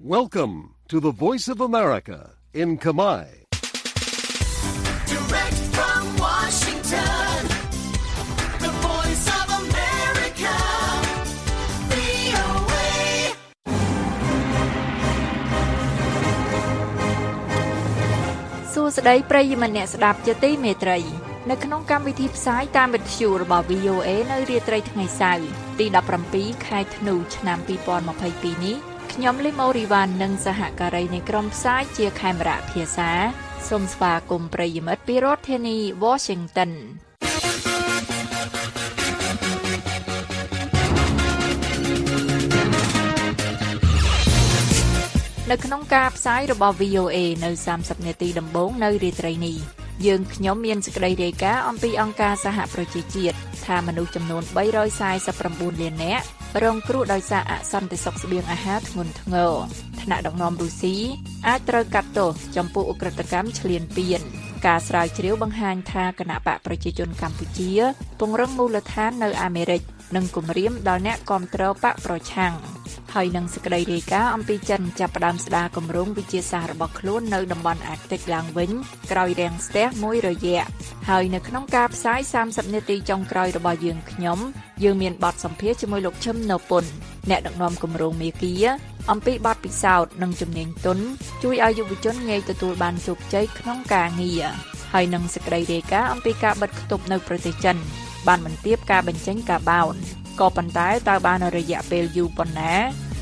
Welcome to the Voice of America in Khmer. Direct from Washington, the Voice of America, VOA. សួស្តីប្រិយមិត្តអ្នកស្ដាប់ជាទីមេត្រីនៅក្នុងកម្មវិធីផ្សាយតាមវិទ្យុរបស់ VOA នៅរាត្រីថ្ងៃសៅរ៍ទី17ខែធ្នូឆ្នាំ2022នេះខ្ញុំលីម៉ូរីវ៉ាន់និងសហការីនៃក្រុមផ្សាយជាខេមរៈភាសាសូមស្វាគមន៍ប្រិយមិត្តពីរដ្ឋធានី Washington នៅក្នុងការផ្សាយរបស់ VOA នៅ30នាទីដំបូងនៅរាត្រីនេះយើងខ្ញុំមានសេចក្តីរាយការណ៍អំពីអង្គការសហប្រជាជាតិថាមនុស្សចំនួន349លាននាក់រងគ្រោះដោយសារអសន្តិសុខស្បៀងអាហារធ្ងន់ធ្ងរថ្នាក់ដឹកនាំរុស្ស៊ីអាចត្រូវកាត់ទោសចំពោះឧក្រិដ្ឋកម្មឈ្លានពានការស្រាវជ្រាវបង្ហាញថាគណបកប្រជាជនកម្ពុជាពង្រឹងមូលដ្ឋាននៅអាមេរិកនិងគម្រាមដល់អ្នកគាំទ្របកប្រឆាំងហើយនឹងសេចក្តីរាយការណ៍អំពីចិនចាប់ផ្ដើមស្ដារគម្រោងវិទ្យាសាស្ត្ររបស់ខ្លួននៅតំបន់អាកតិកឡើងវិញក្រោយរាំងស្ទះមួយរយៈហើយនៅក្នុងការផ្សាយ30នាទីចុងក្រោយរបស់យើងយើងមានបទសម្ភាសន៍ជាមួយលោកឈឹមណូពុនអ្នកដឹកនាំគម្រោងមេគាអំពីបទពិសោធន៍និងជំនាញទន់ជួយឲ្យយុវជនងាយទទួលបានជោគជ័យក្នុងការងារហើយនឹងសេចក្តីរាយការណ៍អំពីការបិទគប់នៅប្រទេសចិនបានបន្ទាបការបញ្ចេញកាបូនក៏ប៉ុន្តែតើបានរយៈពេលយូរប៉ុណ្ណា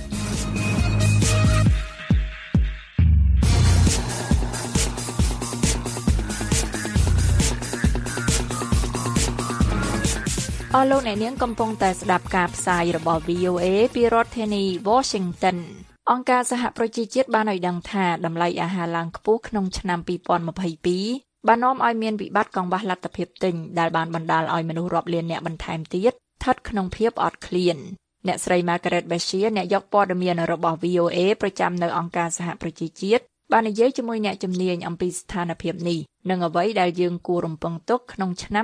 អស់លោកអ្នកនាងកំពុងតែស្ដាប់ការផ្សាយរបស់ VOA ពីរដ្ឋធានី Washington អង្គការសហប្រជាជាតិបានឲ្យដឹងថាតម្លៃអាហារឡើងខ្ពស់ក្នុងឆ្នាំ2022បាននាំឲ្យមានវិបត្តិកង្វះលទ្ធភាពទិញដែលបានបណ្ដាលឲ្យមនុស្សរាប់លានអ្នកបន្ថែមទៀតស្ថិតក្នុងភាពអត់ឃ្លានអ្នកស្រី Margaret Bashir អ្នកយកព័ត៌មានរបស់ VOA ប្រចាំនៅអង្គការសហប្រជាជាតិបាននិយាយជាមួយអ្នកជំនាញអំពីស្ថានភាពនេះនិងអ្វីដែលយើងគួររំពឹងទុកក្នុងឆ្នាំ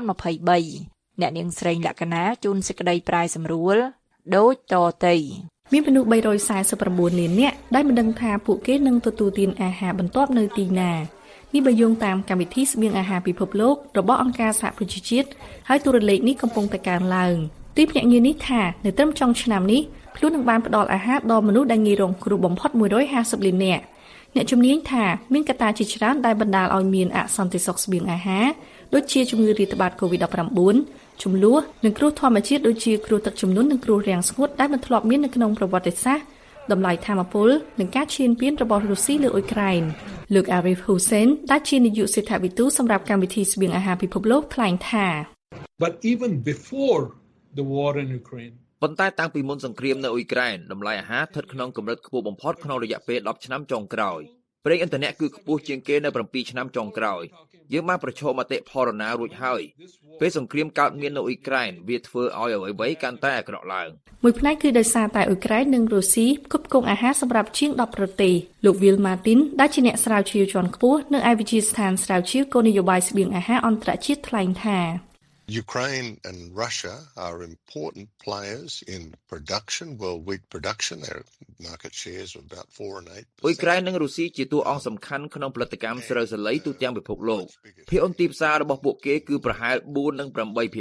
2023អ្នកនាងស្រីលក្ខណាជូនសេចក្តីប្រាយសម្រួលដូចតទៅមានមនុស្ស349លាននាក់ដែលមិនដឹងថាពួកគេនឹងទទួលទានអាហារបន្ទាប់នៅទីណានេះបើយោងតាមកម្មវិធីស្បៀងអាហារពិភពលោករបស់អង្គការសហប្រជាជាតិហើយតួលេខនេះកំពុងតែកើនឡើងទីភ្នាក់ងារនេះថានៅត្រឹមចុងឆ្នាំនេះខ្លួននឹងបានផ្ដល់អាហារដល់មនុស្សដែលងាយរងគ្រោះបំផុត150លាននាក់អ្នកជំនាញថាមានកត្តាជាច្រើនដែលបណ្ដាលឲ្យមានអសន្តិសុខស្បៀងអាហារដូចជាជំងឺរាតត្បាត COVID-19 ជំលោះនិងគ្រោះធម្មជាតិដូចជាគ្រោះទឹកជំនន់និងគ្រោះរាំងស្ងួតដែលមិនធ្លាប់មាននៅក្នុងប្រវត្តិសាស្ត្រតម្លៃថាមពលនិងការឈានពានរបស់រុស្ស៊ីលើអ៊ុយក្រែនលោក Arif Hussein ដែលជានាយកសេដ្ឋវិទូសម្រាប់កម្មវិធីស្បៀងអាហារពិភពលោកថ្លែងថា But even before the war in Ukraine ប៉ុន្តែតាំងពីមុនសង្គ្រាមនៅអ៊ុយក្រែនតម្លៃអាហារស្ថិតក្នុងកម្រិតខ្ពស់បំផុតក្នុងរយៈពេល10ឆ្នាំចុងក្រោយប្រេងឥន្ធនៈគឺខ្ពស់ជាងគេនៅ7ឆ្នាំចុងក្រោយយើងបានប្រឈមអតិផរណារួចហើយពេលសង្គ្រាមកើតមាននៅអ៊ុយក្រែនវាធ្វើឲ្យអ្វីៗកាន់តែអាក្រក់ឡើងមួយផ្នែកគឺដោយសារតែអ៊ុយក្រែននិងរុស្ស៊ីផ្គត់ផ្គង់អាហារសម្រាប់ជាង10ប្រទេសលោក Will Martin ដែលជាអ្នកស្រាវជ្រាវជាន់ខ្ពស់នៅឯវិទ្យាស្ថានស្រាវជ្រាវគោលនយោបាយស្បៀងអាហារអន្តរជាតិថ្លែងថា Ukraine and Russia are important players in production, world wheat production. Their market shares of about 4 and 8%. អ៊ុយក្រែននិងរុស្ស៊ីជាតួអង្គសំខាន់ក្នុងផលិតកម្មស្រូវសាលីទូទាំងពិភពលោកភាគហ៊ុនទីផ្សាររបស់ពួកគេគឺប្រហែល 4 និង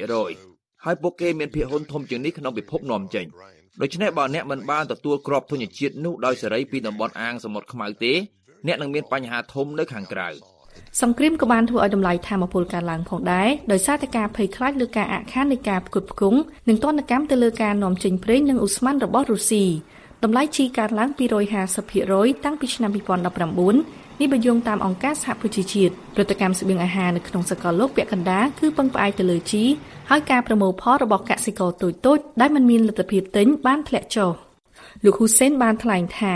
8% ហើយពួកគេមានភាគហ៊ុនធំជាងនេះក្នុងពិភពនាំចេញដូច្នេះបើអ្នកមិនបានទទួលគ្រាប់ធញ្ញជាតិនោះដោយសេរីពីតំបន់អាងសមុទ្រខ្មៅទេអ្នកនឹងមានបញ្ហាធំនៅខាងក្រៅសង្គ្រាមក៏បានធ្វើឲ្យតម្លៃថាមពលកើនឡើងផងដែរដោយសារតែការភ័យខ្លាចលើការអាក់ខាននៃការផ្គត់ផ្គង់និងទណ្ឌកម្មទៅលើការនាំចេញប្រេងនិងឧស្ម័នរបស់រុស្ស៊ីតម្លៃជីកើនឡើង 250% តាំងពីឆ្នាំ2019នេះបើយោងតាមអង្គការសហប្រជាជាតិព្រឹត្តិកម្មស្បៀងអាហារនៅក្នុងសកលលោកពាក់កណ្ដាលគឺពឹងផ្អែកទៅលើជីហើយការប្រមូលផលរបស់កសិករតូចៗដែលមិនមានលទ្ធភាពទិញបានធ្លាក់ចុះលោក Hussein បានថ្លែងថា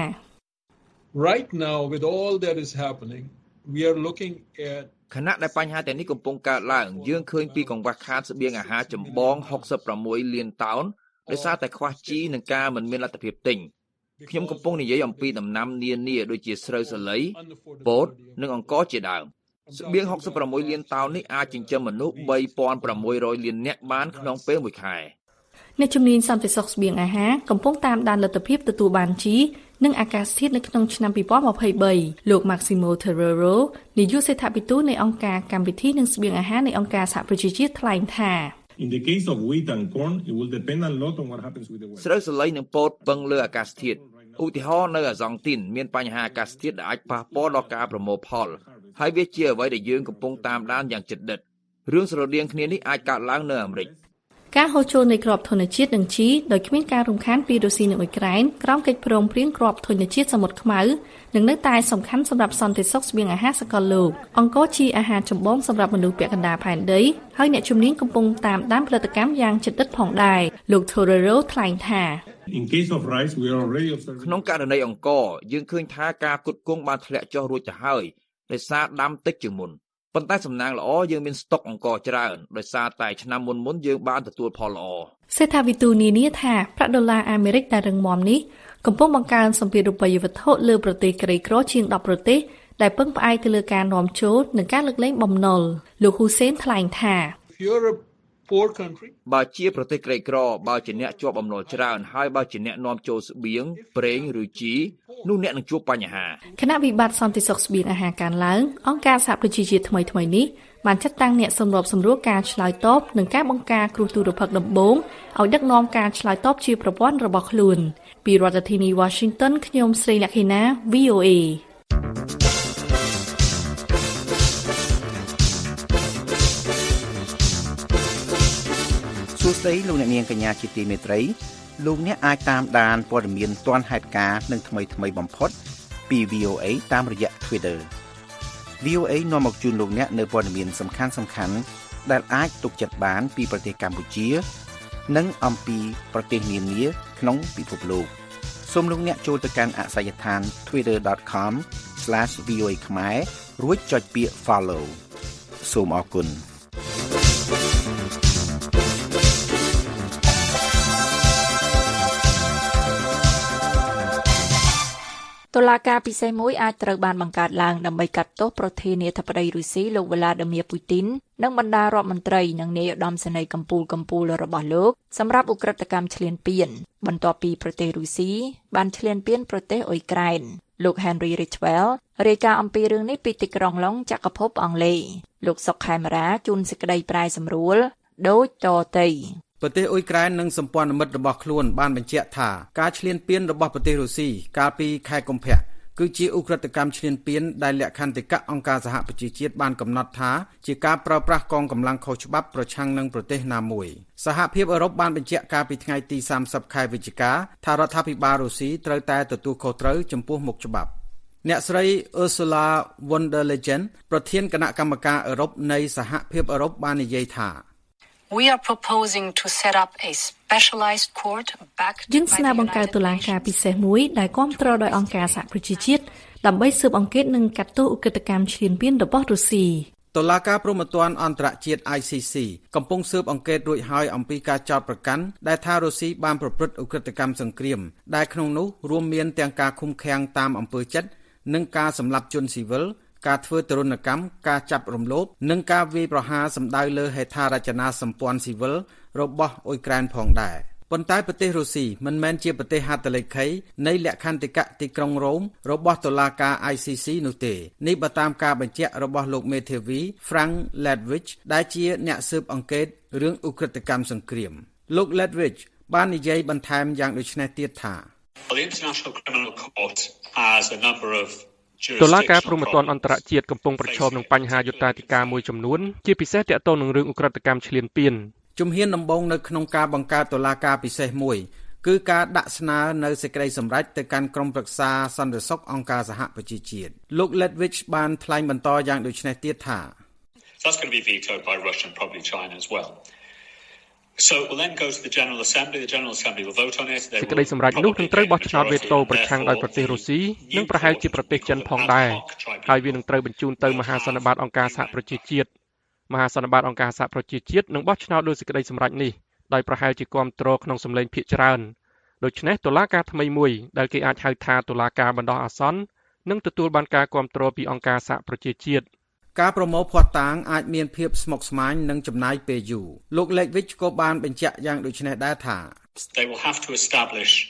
Right now with all that is happening we are looking at ខណៈដែលបញ្ហាទាំងនេះកំពុងកើតឡើងយើងឃើញពីកង្វះខាតស្បៀងអាហារចម្បង66លានតោនដោយសារតែខ្វះជីនិងការមិនមានលទ្ធភាពទិញខ្ញុំកំពុងនិយាយអំពីដំណាំនានាដូចជាស្រូវសាលីពោតនិងអង្ករជាដើមស្បៀង66លានតោននេះអាចចិញ្ចឹមមនុស្ស 3600 លាននាក់បានក្នុងពេលមួយខែអ្នកជំនាញសន្តិសុខស្បៀងអាហារកំពុងតាមដានលទ្ធភាពទទួលបានជីនិងអាកាសធាតុនៅក្នុងឆ្នាំ2023លោក Maximo Terrero នាយកសេដ្ឋកិច្ចនៃអង្គការកម្មវិធីនិងស្បៀងអាហារនៃអង្គការសហប្រជាជាតិថ្លែងថា In the case of wheat and corn, it will depend a lot on what happens with the weather. ស្រូវសាលីនិងពោតពឹងលើអាកាសធាតុឧទាហរណ៍នៅអាសង់ទីនមានបញ្ហាអាកាសធាតុដែលអាចប៉ះពាល់ដល់ការប្រមូលផលហើយវាជាអ្វីដែលយើងកំពុងតាមដានយ៉ាងជិតដិតរឿងស្រដៀងគ្នានេះអាចកើតឡើងនៅអាមេរិកការហូរចូលនៃគ្រាប់ធនជាតិនិងជីដោយគ្មានការរំខានពីរុស្ស៊ីនិងអ៊ុយក្រែនក្រោមកិច្ចព្រមព្រៀងគ្រាប់ធនជាតិសមុទ្រខ្មៅនឹងនៅតែសំខាន់សម្រាប់សន្តិសុខស្បៀងអាហារសកលលោកអង្គរជាអាហារចម្បងសម្រាប់មនុស្សពាក់កណ្ដាលផែនដីហើយអ្នកជំនាញកំពុងតាមដានផលិតកម្មយ៉ាងជិតដិតផងដែរលោក Torero ថ្លែងថា In case of rice, we are already observing ក្នុងករណីអង្ករយើងឃើញថាការផ្គត់ផ្គង់បានធ្លាក់ចុះរួចទៅហើយដោយសារដាំតិចជាងមុនប៉ុន្តែសំណាងល្អយើងមានស្តុកអង្ករច្រើនដោយសារតែឆ្នាំមុនយើងបានទទួលផលល្អសេដ្ឋវិទូនានាថាប្រាក់ដុល្លារអាមេរិកដែលរឹងមាំនេះកំពុងបង្កើនសម្ពាធរូបិយវត្ថុលើប្រទេសក្រីក្រជាង10ប្រទេសដែលពឹងផ្អែកទៅលើការនាំចូលនិងការលើកលែងបំណុលលោកហ៊ូសេនថ្លែងថា poor country បើជាប្រទេសក្រីក្របើជាអ្នកជាប់បំណុលច្រើនហើយបើជាអ្នកនាំចូលស្បៀងប្រេងឬជីនោះអ្នកនឹងជួបបញ្ហាគណៈវិបត្តិសន្តិសុខស្បៀងអាហារកើនឡើងអង្គការសហប្រជាជាតិថ្មីនេះបានចាត់តាំងអ្នកសម្របសម្រួលការឆ្លើយតបនិងការបង្ការគ្រោះទុរភិក្សដំបូងឲ្យដឹកនាំការឆ្លើយតបជាប្រព័ន្ធរបស់ខ្លួនពីរដ្ឋធានី Washington ខ្ញុំស្រីលក្ខិណា VOA សួស្តីលោកអ្នកនាងកញ្ញាជាទីមេត្រីលោកអ្នកអាចតាមដានព័ត៌មានទាន់ហេតុការណ៍និងថ្មីបំផុតពី VOA តាមរយៈ Twitter VOA នាំមកជូនលោកអ្នកនៅព័ត៌មានសំខាន់ដែលអាចទុកចិត្តបានពីប្រទេសកម្ពុជានិងអំពីប្រទេសនានាក្នុងពិភពលោកសូមលោកអ្នកចូលទៅកាន់អាសយដ្ឋាន twitter.com/VOA ខ្មែររួចចុចពាក្យ follow សូមអរគុណតុលាការពិសេសមួយអាចត្រូវបានបង្កើតឡើងដើម្បីកាត់ទោសប្រធានាធិបតីរុស្ស៊ីលោក Vladimir Putin និងបណ្ដារដ្ឋមន្ត្រីនិងនាយឧត្តមសេនីយ៍កំពូលរបស់លោកសម្រាប់ឧក្រិដ្ឋកម្មឈ្លានពានបន្ទាប់ពីប្រទេសរុស្ស៊ីបានឈ្លានពានប្រទេសអ៊ុយក្រែនលោក Henry Ridgwell រាយការណ៍អំពីរឿងនេះពីទីក្រុងឡុងចក្រភពអង់គ្លេសលោកសុកខេមរាជូនសេចក្តីប្រែសម្រួលដូចតទៅប្រទេសអ៊ុយក្រែននិងសម្ព័ន្ធមិត្តរបស់ខ្លួនបានបញ្ជាក់ថាការឈ្លានពានរបស់ប្រទេសរុស្ស៊ីកាលពីខែកុម្ភៈគឺជាឧក្រិដ្ឋកម្មឈ្លានពានដែលលក្ខន្តិកៈអង្គការសហប្រជាជាតិបានកំណត់ថាជាការប្រើប្រាស់កងកម្លាំងខុសច្បាប់ប្រឆាំងនឹងប្រទេសណាមួយសហភាពអឺរ៉ុបបានបញ្ជាក់កាលពីថ្ងៃទី30ខែវិច្ឆិកាថារដ្ឋាភិបាលរុស្ស៊ីត្រូវតែទទួលខុសត្រូវចំពោះមុខច្បាប់អ្នកស្រី Ursula von der Leyen ប្រធានគណៈកម្មការអឺរ៉ុបនៃសហភាពអឺរ៉ុបបាននិយាយថា We are proposing to set up a specialized court backed យើងស្នើបង្កើតតុលាការពិសេសមួយដែលគាំទ្រដោយអង្គការសហប្រជាជាតិដើម្បីស៊ើបអង្កេតនិងកាត់ទោសឧក្រិដ្ឋកម្មឈ្លានពានរបស់រុស្ស៊ីតុលាការព្រហ្មទណ្ឌអន្តរជាតិ ICC កំពុងស៊ើបអង្កេតរួចហើយអំពីការចោទប្រកាន់ដែលថារុស្ស៊ីបានប្រព្រឹត្តឧក្រិដ្ឋកម្មសង្គ្រាមដែលក្នុងនោះរួមមានទាំងការឃុំឃាំងតាមអំពើចិត្តនិងការសម្លាប់ជនស៊ីវិលការធ្វើទរណកម្មការចាប់រំលោភនិងការវាយប្រហារសម្ដៅលើហេដ្ឋារចនាសម្ព័ន្ធស៊ីវិលរបស់អ៊ុយក្រែនផងដែរប៉ុន្តែប្រទេសរុស្ស៊ីមិនមែនជាប្រទេសហត្ថលេខីនៃលក្ខន្តិកៈទីក្រុងរ៉ូមរបស់តុលាការ ICC នោះទេនេះបើតាមការបញ្ជាក់របស់លោកមេធាវី Frank Ledwidge ដែលជាអ្នកស៊ើបអង្កេតរឿងឧក្រិដ្ឋកម្មសង្គ្រាមលោក Ledwidge បាននិយាយបន្ថែមយ៉ាងដូចនេះទៀតថា The International Criminal Court has a number of តុលាការព្រហ្មទណ្ឌអន្តរជាតិកំពុងប្រឈមនឹងបញ្ហាយុត្តាធិការមួយចំនួនជាពិសេសទាក់ទងនឹងរឿងឧក្រិដ្ឋកម្មឈ្លានពានជំហានដំបូងនៅក្នុងការបង្កើតតុលាការពិសេសមួយគឺការដាក់ស្នើនៅសេចក្តីសម្រេចទៅកាន់ក្រុមប្រឹក្សាសន្តិសុខអង្គការសហប្រជាជាតិលោក Ledwidge បានថ្លែងបន្តយ៉ាងដូចនេះទៀតថា That's going to be vetoed by Russia and probably China as well. So it will then go to the General Assembly. The General Assembly will vote on it. សេចក្តីសម្រេចនោះនឹងត្រូវបោះឆ្នោតវេតូប្រឆាំងដោយប្រទេសរុស្ស៊ីនិងប្រហែលជាប្រទេសចិនផងដែរហើយវានឹងត្រូវបញ្ជូនទៅមហាសន្និបាតអង្គការសហប្រជាជាតិមហាសន្និបាតអង្គការសហប្រជាជាតិនឹងបោះឆ្នោតលើសេចក្តីសម្រេចនេះដោយប្រហែលជាគាំទ្រក្នុងសម្លេងភាគច្រើនដូច្នេះតុលាការថ្មីមួយដែលគេអាចហៅថាតុលាការបណ្ដោះអាសន្ននឹងទទួលបានការគាំទ្រពីអង្គការសហប្រជាជាតិការប្រមូលភស្តុតាងអាចមានភាពស្មុគស្មាញនិងចំណាយពេលយូរលោក Ledwidge ក៏បានបញ្ជាក់យ៉ាងដូចនេះដែរថា They will have to establish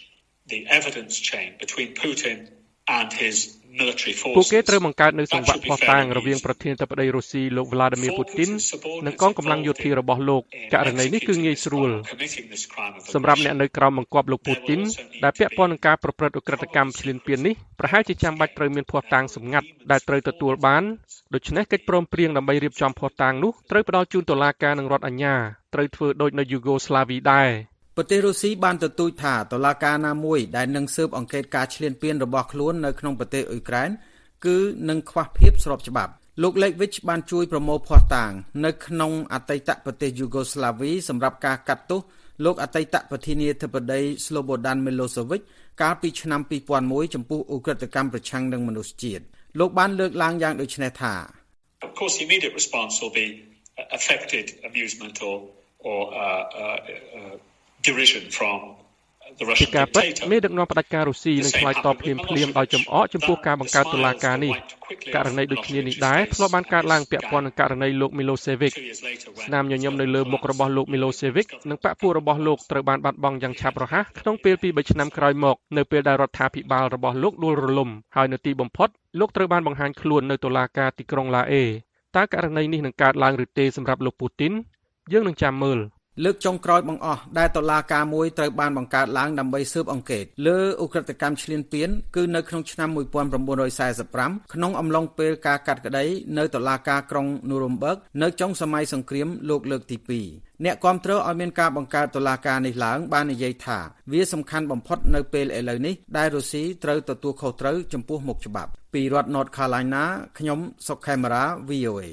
the evidence chain between Putin and his military forces ពួកគេត្រូវបង្កើតនូវសង្វាក់ភស្តុតាងរវាងប្រធានាធិបតីរុស្ស៊ីលោក Vladimir Putin និងកងកម្លាំងយោធារបស់លោកករណីនេះគឺងាយស្រួលសម្រាប់អ្នកនៅក្រោមបង្គាប់លោក Putin ដែលពាក់ព័ន្ធនឹងការប្រព្រឹត្តឧក្រិដ្ឋកម្មឈ្លានពាននេះប្រហែលជាចាំបាច់ត្រូវមានភស្តុតាងសម្ងាត់ដែលត្រូវទទួលបានដូច្នេះកិច្ចព្រមព្រៀងដើម្បីរៀបចំភស្តុតាងនោះត្រូវផ្ដល់ជូនតុលាការនិងរដ្ឋអាជ្ញាត្រូវធ្វើដូចនៅយូហ្គោស្លាវីដែរប្រទេសរុស្ស៊ីបានទទូចថាតុលាការណាមួយដែលនឹងស៊ើបអង្កេតការឈ្លានពានរបស់ខ្លួននៅក្នុងប្រទេសអ៊ុយក្រែនគឺនឹងខ្វះភាពស្របច្បាប់លោក Lekvich បានជួយប្រមូលភស្តុតាងនៅក្នុងអតីតប្រទេសយូហ្គោស្លាវីសម្រាប់ការកាត់ទោសលោកអតីតប្រធានាធិបតី Slobodan Milosevic កាលពីឆ្នាំ2001ចំពោះឧក្រិដ្ឋកម្មប្រឆាំងនឹងមនុស្សជាតិលោកបានលើកឡើងយ៉ាងដូចនេះថា Of course the immediate response will be affected amusement or derision from the Russian dictator មេដឹកនាំផ្ដាច់ការរុស្ស៊ីនឹងឆ្លើយតបភ្លាមៗដោយចំអកចំពោះការបង្កើតតុលាការនេះករណីដូចគ្នានេះដែរធ្លាប់បានកើតឡើងពាក់ព័ន្ធនឹងករណីលោក Milosevic ស្នាមញញឹមនៅលើមុខរបស់លោក Milosevic និងបកពួករបស់លោកត្រូវបានបាត់បង់យ៉ាងឆាប់រហ័សក្នុងពេលពី3ឆ្នាំក្រោយមកនៅពេលដែលរដ្ឋាភិបាលរបស់លោកដួលរលំហើយនៅទីបំផុតលោកត្រូវបានបង្ហាញខ្លួននៅតុលាការទីក្រុងឡាអេតើករណីនេះនឹងកើតឡើងឬទេសម្រាប់លោក Putin យើងនឹងចាំមើលលើកចុងក្រោយបង្អស់ដែលតុលាការមួយត្រូវបានបង្កើតឡើងដើម្បីស៊ើបអង្កេតលើឧក្រិដ្ឋកម្មឈ្លានពានគឺនៅក្នុងឆ្នាំ1945ក្នុងអំឡុងពេលការកាត់ក្តីនៅតុលាការក្រុង Nuremberg នៅចុងសម័យសង្គ្រាមលោកលើកទី2អ្នកគាំទ្រឲ្យមានការបង្កើតតុលាការនេះឡើងបាននិយាយថាវាសំខាន់បំផុតនៅពេលឥឡូវនេះដែលរុស្ស៊ីត្រូវទទួលខុសត្រូវចំពោះមុខច្បាប់ពីរដ្ឋ North Carolina ខ្ញុំសុកខេមរា VOA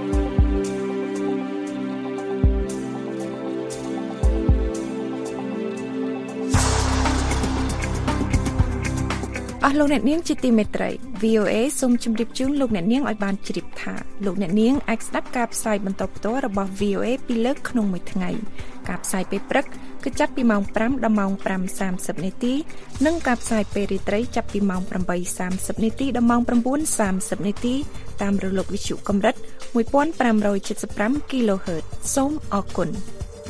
អស់លោកអ្នកនាងជាទីមេត្រី VOA សូមជម្រាបជូនលោកអ្នកនាងឲ្យបានជ្រាបថាលោកអ្នកនាងអាចស្ដាប់ការផ្សាយបន្តផ្ទាល់របស់ VOA ពីលើកក្នុងមួយថ្ងៃការផ្សាយពេលព្រឹកគឺចាប់ពីម៉ោង5ដល់ម៉ោង 5:30 នាទីនិងការផ្សាយពេលរាត្រីចាប់ពីម៉ោង 8:30 នាទីដល់ម៉ោង 9:30 នាទីតាមរលកវិទ្យុកម្រិត 1575 kHz សូមអរគុណ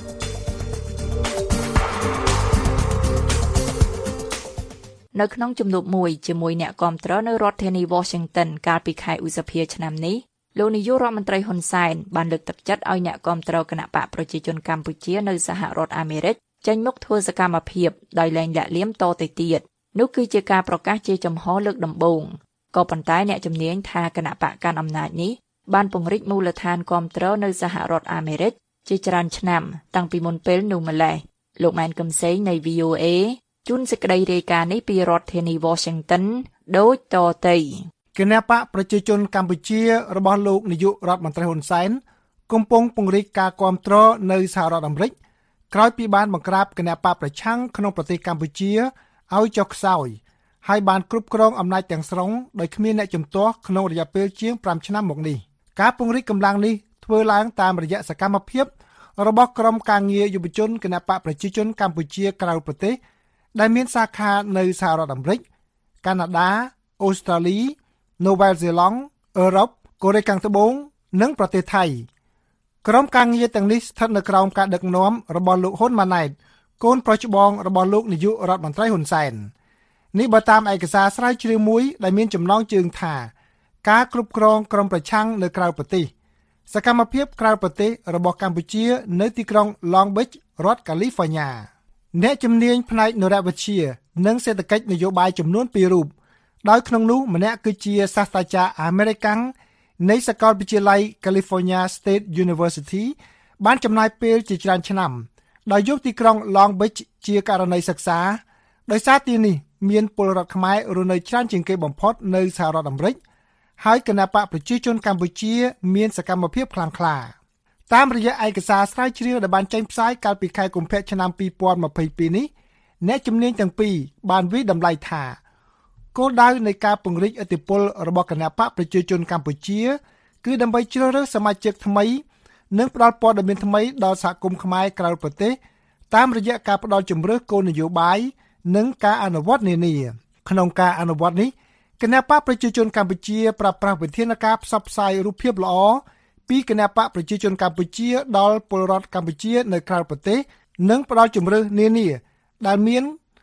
នៅក្នុងជំនួបមួយជាមួយអ្នកគាំទ្រនៅរដ្ឋធានី Washington កាលពីខែឧសភាឆ្នាំនេះលោកនាយករដ្ឋមន្ត្រីហ៊ុនសែនបានលើកទឹកចិត្តឲ្យអ្នកគាំទ្រគណបកប្រជាជនកម្ពុជានៅសហរដ្ឋអាមេរិកចេញមុខធ្វើសកម្មភាពដោយលែងលាក់លៀមតទៅទៀតនោះគឺជាការប្រកាសជាចំហលើកដំបូងក៏ប៉ុន្តែអ្នកជំនាញថាគណបកកាន់អំណាចនេះបានពង្រីកមូលដ្ឋានគាំទ្រនៅសហរដ្ឋអាមេរិកជាច្រើនឆ្នាំតាំងពីមុនពេលនោះម្ល៉េះលោកម៉ែនកឹមសេងនៃ VOAជួនសេចក្តីរាយការណ៍នេះពីរដ្ឋធានី Washington ដូចតទៅគណបកប្រជាជនកម្ពុជារបស់លោកនាយករដ្ឋមន្ត្រីហ៊ុនសែនកំពុងពង្រីកការគាំទ្រនៅសហរដ្ឋអាមេរិកក្រោយពីបានបង្ក្រាបគណបកប្រឆាំងក្នុងប្រទេសកម្ពុជាឲ្យចុះខ្សោយហើយបានគ្រប់គ្រងអំណាចទាំងស្រុងដោយគ្មានអ្នកជំទាស់ក្នុងរយៈពេលជាង5ឆ្នាំមកនេះការពង្រីកកម្លាំងនេះធ្វើឡើងតាមរយៈសកម្មភាពរបស់ក្រុមការងារយុវជនគណបកប្រជាជនកម្ពុជាក្រៅប្រទេសដែលមានសាខានៅសហរដ្ឋអាមេរិកកាណាដាអូស្ត្រាលីនូវែលសេឡង់អឺរ៉ុបកូរ៉េខាងត្បូងនិងប្រទេសថៃក្រុមការងារទាំងនេះស្ថិតនៅក្រោមការដឹកនាំរបស់លោកហ៊ុនម៉ាណែតកូនប្រុសច្បងរបស់លោកនាយករដ្ឋមន្ត្រីហ៊ុនសែននេះបើតាមឯកសារស្រាវជ្រាវមួយដែលមានចំណងជើងថាការគ្រប់គ្រងក្រុមប្រឆាំងនៅក្រៅប្រទេសសកម្មភាពក្រៅប្រទេសរបស់កម្ពុជានៅទីក្រុង Long Beach រដ្ឋកាលីហ្វ័រញ៉ាអ្នកជំនាញផ្នែកនរវិទ្យានិងសេដ្ឋកិច្ចនយោបាយចំនួន2រូបដោយក្នុងនោះម្នាក់គឺជាសាស្ត្រាចារ្យអាមេរិកាំងនៃសាកលវិទ្យាល័យ California State University បានចំណាយពេលជាច្រើនឆ្នាំដោយយកទីក្រុង Long Beach ជាករណីសិក្សាដោយសារទីនេះមានពលរដ្ឋខ្មែររស់នៅច្រើនជាងគេបំផុតនៅសហរដ្ឋអាមេរិកហើយគណបកប្រជាជនកម្ពុជាមានសកម្មភាពខ្លាំងក្លាតាមរយៈឯកសារស្រាវជ្រាវដែលបានចេញផ្សាយកាលពីខែកុម្ភៈឆ្នាំ2022នេះអ្នកជំនាញទាំងពីរបានវិតម្លៃថាគោលដៅនៃការពង្រីកឥទ្ធិពលរបស់គណបកប្រជាជនកម្ពុជាគឺដើម្បីជ្រើសរើសសមាជិកថ្មីនិងផ្ដល់ព័ត៌មានថ្មីដល់សហគមន៍ខ្មែរក្រៅប្រទេសតាមរយៈការផ្ដល់ជម្រើសគោលនយោបាយនិងការអនុវត្តនានាក្នុងការអនុវត្តនេះគណបកប្រជាជនកម្ពុជាប្រើប្រាស់វិធានការផ្សព្វផ្សាយរូបភាពល្អពីគណបកប្រជាជនកម្ពុជាដល់ពលរដ្ឋកម្ពុជានៅក្រៅប្រទេសនិងផ្ដល់ជម្រើសនានាដែលមាន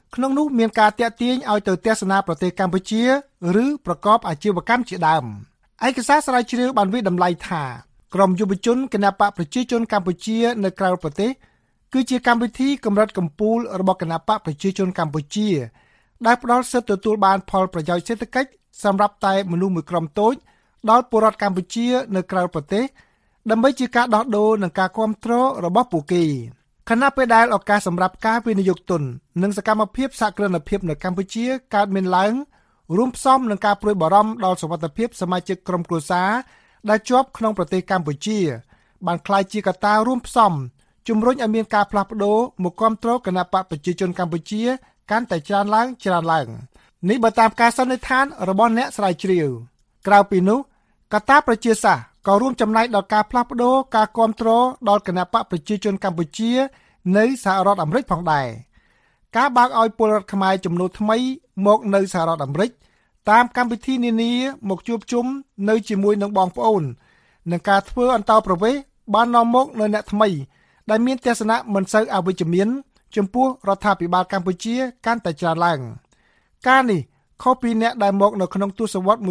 ក្នុងនោះមានការទាក់ទាញឲ្យទៅទស្សនាប្រទេសកម្ពុជាឬប្រកបអាជីវកម្មជាដើមឯកសារស្រាវជ្រាវបានវិតម្លៃថាក្រុមយុវជនគណបកប្រជាជនកម្ពុជានៅក្រៅប្រទេសគឺជាកម្មវិធីកម្រិតកំពូលរបស់គណបកប្រជាជនកម្ពុជាដែលផ្ដល់សិទ្ធិទទួលបានផលប្រយោជន៍សេដ្ឋកិច្ចសម្រាប់តែមនុស្សមួយក្រុមតូចដល់ពលរដ្ឋកម្ពុជានៅក្រៅប្រទេសដើម្បីជាការដោះដូរនិងការគាំទ្ររបស់ពួកគេខណៈពេលដែលឱកាសសម្រាប់ការវិនិយោគទុននិងសកម្មភាពសហគ្រិនភាពនៅកម្ពុជាកើតមានឡើងរួមផ្សំនឹងការព្រួយបារម្ភដល់សុវត្ថិភាពសមាជិកក្រុមគ្រួសារដែលជាប់ក្នុងប្រទេសកម្ពុជាបានក្លាយជាកត្តារួមផ្សំជំរុញឲ្យមានការផ្លាស់ប្ដូរមកគាំទ្រគណបកប្រជាជនកម្ពុជាកាន់តែច្រើនឡើងនេះបើតាមការសន្និដ្ឋានរបស់អ្នកស្រាវជ្រាវក្រៅពីនោះកត្តាប្រជាសាស្ត្រក៏រួមចំណែកដល់ការផ្លាស់ប្ដូរការគាំទ្រដល់គណបកប្រជាជនកម្ពុជានៅសហរដ្ឋអាមេរិកផងដែរការបើកឲ្យពលរដ្ឋខ្មែរចំណូលថ្មីមកនៅសហរដ្ឋអាមេរិកតាមកម្មវិធីនានាមកជួបជុំនៅជាមួយនឹងបងប្អូននិងការធ្វើអន្តោប្រវេសន៍បាននាំមកនៅអ្នកថ្មីដែលមានទស្សនៈមិនសូវអវិជ្ជមានចំពោះរដ្ឋាភិបាលកម្ពុជាកាន់តែច្រើនឡើងការនេះខុសពីអ្នកដែលមកនៅក្នុងទសវត្សរ៍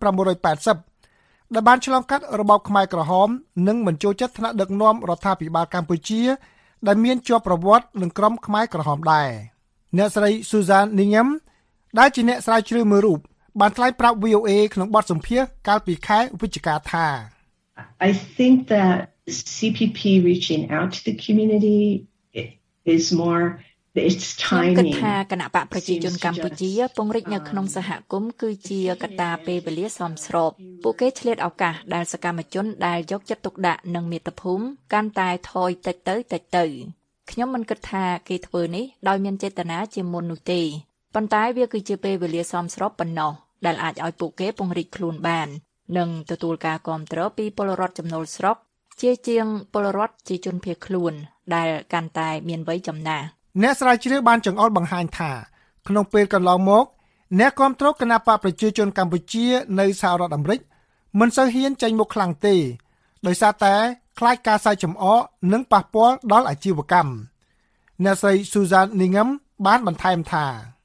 1980ដែលបានឆ្លងកាត់របបខ្មែរក្រហមនិងមិនចូលចិត្តថ្នាក់ដឹកនាំរដ្ឋាភិបាលកម្ពុជាដែលមានជាប់ប្រវត្តិនឹងក្រុមខ្មែរក្រហមដែរអ្នកស្រី Susan Ningham ដែលជាអ្នកស្រាវជ្រាវមួយរូបបានថ្លែងប្រាប់ VOA ក្នុងបទសម្ភាសន៍កាលពីខែវិច្ឆិកាថា I think that CPP reaching out to the community is more it's timing គិតថាគណៈបកប្រជាជនកម្ពុជាពង្រីកនៅក្នុងសហគមន៍គឺជាកត្តាពេលវេលាសមស្របពួកគេឆ្លៀតឱកាសដែលសកម្មជនដែលយកចិត្តទុកដាក់នឹងមាតុភូមិកាន់តែថយតិចទៅខ្ញុំមិនគិតថាគេធ្វើនេះដោយមានចេតនាជាមុននោះទេប៉ុន្តែវាគឺជាពេលវេលាសមស្របប៉ុណ្ណោះដែលអាចឲ្យពួកគេពង្រីកខ្លួនបាននិងទទួលការគាំទ្រពីពលរដ្ឋចំណូលស្រុកជាងពលរដ្ឋជាជនភៀសខ្លួនដែលកាន់តែមានវ័យចំណាស់អ្នកស្រាវជ្រាវបានចង្អុលបង្ហាញថាក្នុងពេលកន្លងមកអ្នកគាំទ្រគណបកប្រជាជនកម្ពុជានៅសហរដ្ឋអាមេរិកមិនសូវហ៊ានចេញមុខខ្លាំងទេដោយសារតែខ្លាចការសើចចំអកនិងប៉ះពាល់ដល់អាជីវកម្មអ្នកស្រី Susan Ningham បានបន្ថែមថា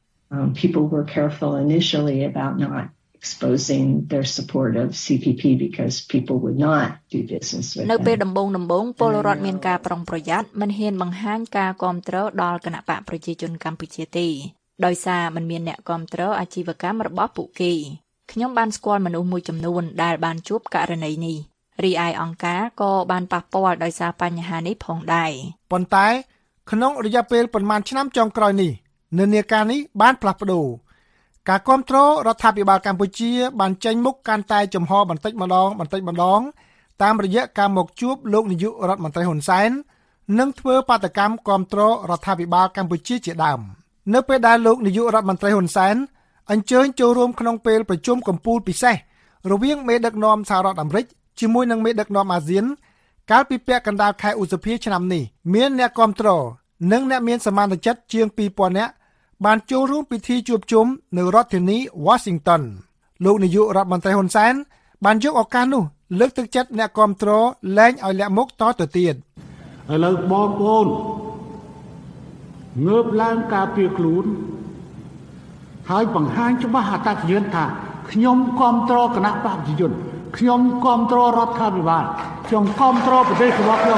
people were careful initially about not exposing their support of CPP because people would not do business with them នៅពេលដំបូងពលរដ្ឋមានការប្រុងប្រយ័ត្នមិនហ៊ានបង្ហាញការគាំទ្រដល់គណបកប្រជាជនកម្ពុជាទេដោយសារมันមានអ្នកគាំទ្រអាជីវកម្មរបស់ពួកគេខ្ញុំបានស្គាល់មនុស្សមួយចំនួនដែលបានជួបករណីនេះរីឯអង្គការក៏បានប៉ះពាល់ដោយសារបញ្ហានេះផងដែរប៉ុន្តែក្នុងរយៈពេលប្រមាណឆ្នាំចុងក្រោយនេះនិន្នាការនេះបានផ្លាស់ប្ដូរការគាំទ្ររដ្ឋាភិបាលកម្ពុជាបានចេញមុខកាន់តែចំហបន្តិចម្ដងតាមរយៈការមកជួបលោកនាយករដ្ឋមន្ត្រីហ៊ុនសែននិងធ្វើបាតកម្មគាំទ្ររដ្ឋាភិបាលកម្ពុជាជាដើមនៅពេលដែលលោកនាយករដ្ឋមន្ត្រីហ៊ុនសែនអញ្ជើញចូលរួមក្នុងពេលប្រជុំកំពូលពិសេសរវាងមេដឹកនាំសហរដ្ឋអាមេរិកជាមួយនឹងមេដឹកនាំអាស៊ានកាលពីពាក់កណ្ដាលខែឧសភាឆ្នាំនេះមានអ្នកគាំទ្រនិងអ្នកមានសមានចិត្តជាង 2000 នាក់បានចូលរួមពិធីជួបជុំនៅរដ្ឋធានី Washington លោកនាយករដ្ឋមន្ត្រីហ៊ុនសែនបានយកឱកាសនោះលើកទឹកចិត្តអ្នកគាំទ្រលែងឲ្យលាក់មុខតទៅទៀតឥឡូវបងប្អូនងើបឡើងការពារខ្លួនហើយបង្ហាញច្បាស់អត្តសញ្ញាណថាខ្ញុំគាំទ្រគណៈបកប្រជាជនខ្ញុំគាំទ្ររដ្ឋាភិបាលខ្ញុំគាំទ្រប្រទេសរបស់ខ្ញុំ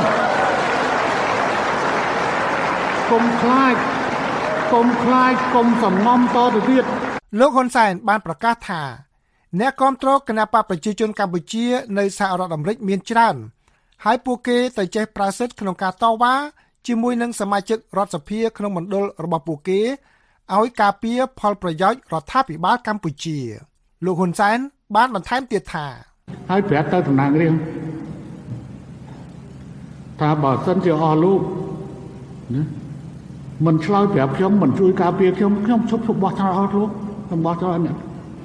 កុំខ្លាចកុំសំងំតទៅទៀតលោកហ៊ុនសែនបានប្រកាសថាអ្នកគាំទ្រគណបកប្រជាជនកម្ពុជានៅសហរដ្ឋអាមេរិកមានច្រើនហើយពួកគេទៅចេះប្រើសិទ្ធិក្នុងការតវ៉ាជាមួយនឹងសមាជិករដ្ឋសភាក្នុងមណ្ឌលរបស់ពួកគេឲ្យការពារផលប្រយោជន៍រដ្ឋាភិបាលកម្ពុជាលោកហ៊ុនសែនបានបន្ថែមទៀតថាហើយប្រាប់ទៅតំណាងរាស្ត្រថាបើសិនជាអស់លោកណាមិនឆ្លើយប្រាប់ខ្ញុំមិនជួយការពារខ្ញុំឈប់បោះឆ្នោតអត់លោកខ្ញុំបោះឆ្នោតនេះ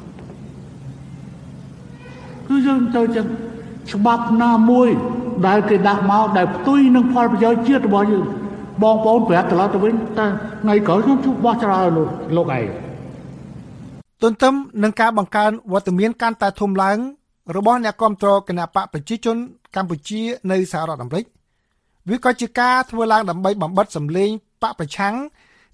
គឺយើងទៅចឹងច្បាប់ណាមួយដែលគេដាក់មកដែលផ្ទុយនឹងផលប្រយោជន៍ជាតិរបស់យើងបងប្អូនប្រាប់ត្រឡប់ទៅវិញតែថ្ងៃក្រោយខ្ញុំឈប់បោះឆ្នោតលោកឯងទន្ទឹមនឹងការបង្កើនវត្តមានកាន់តែធំឡើងរបស់អ្នកគាំទ្រគណបកប្រជាជនកម្ពុជានៅសហរដ្ឋអាមេរិកវាក៏ជាការធ្វើឡើងដើម្បីបំបិទសម្លេងបកប្រឆាំង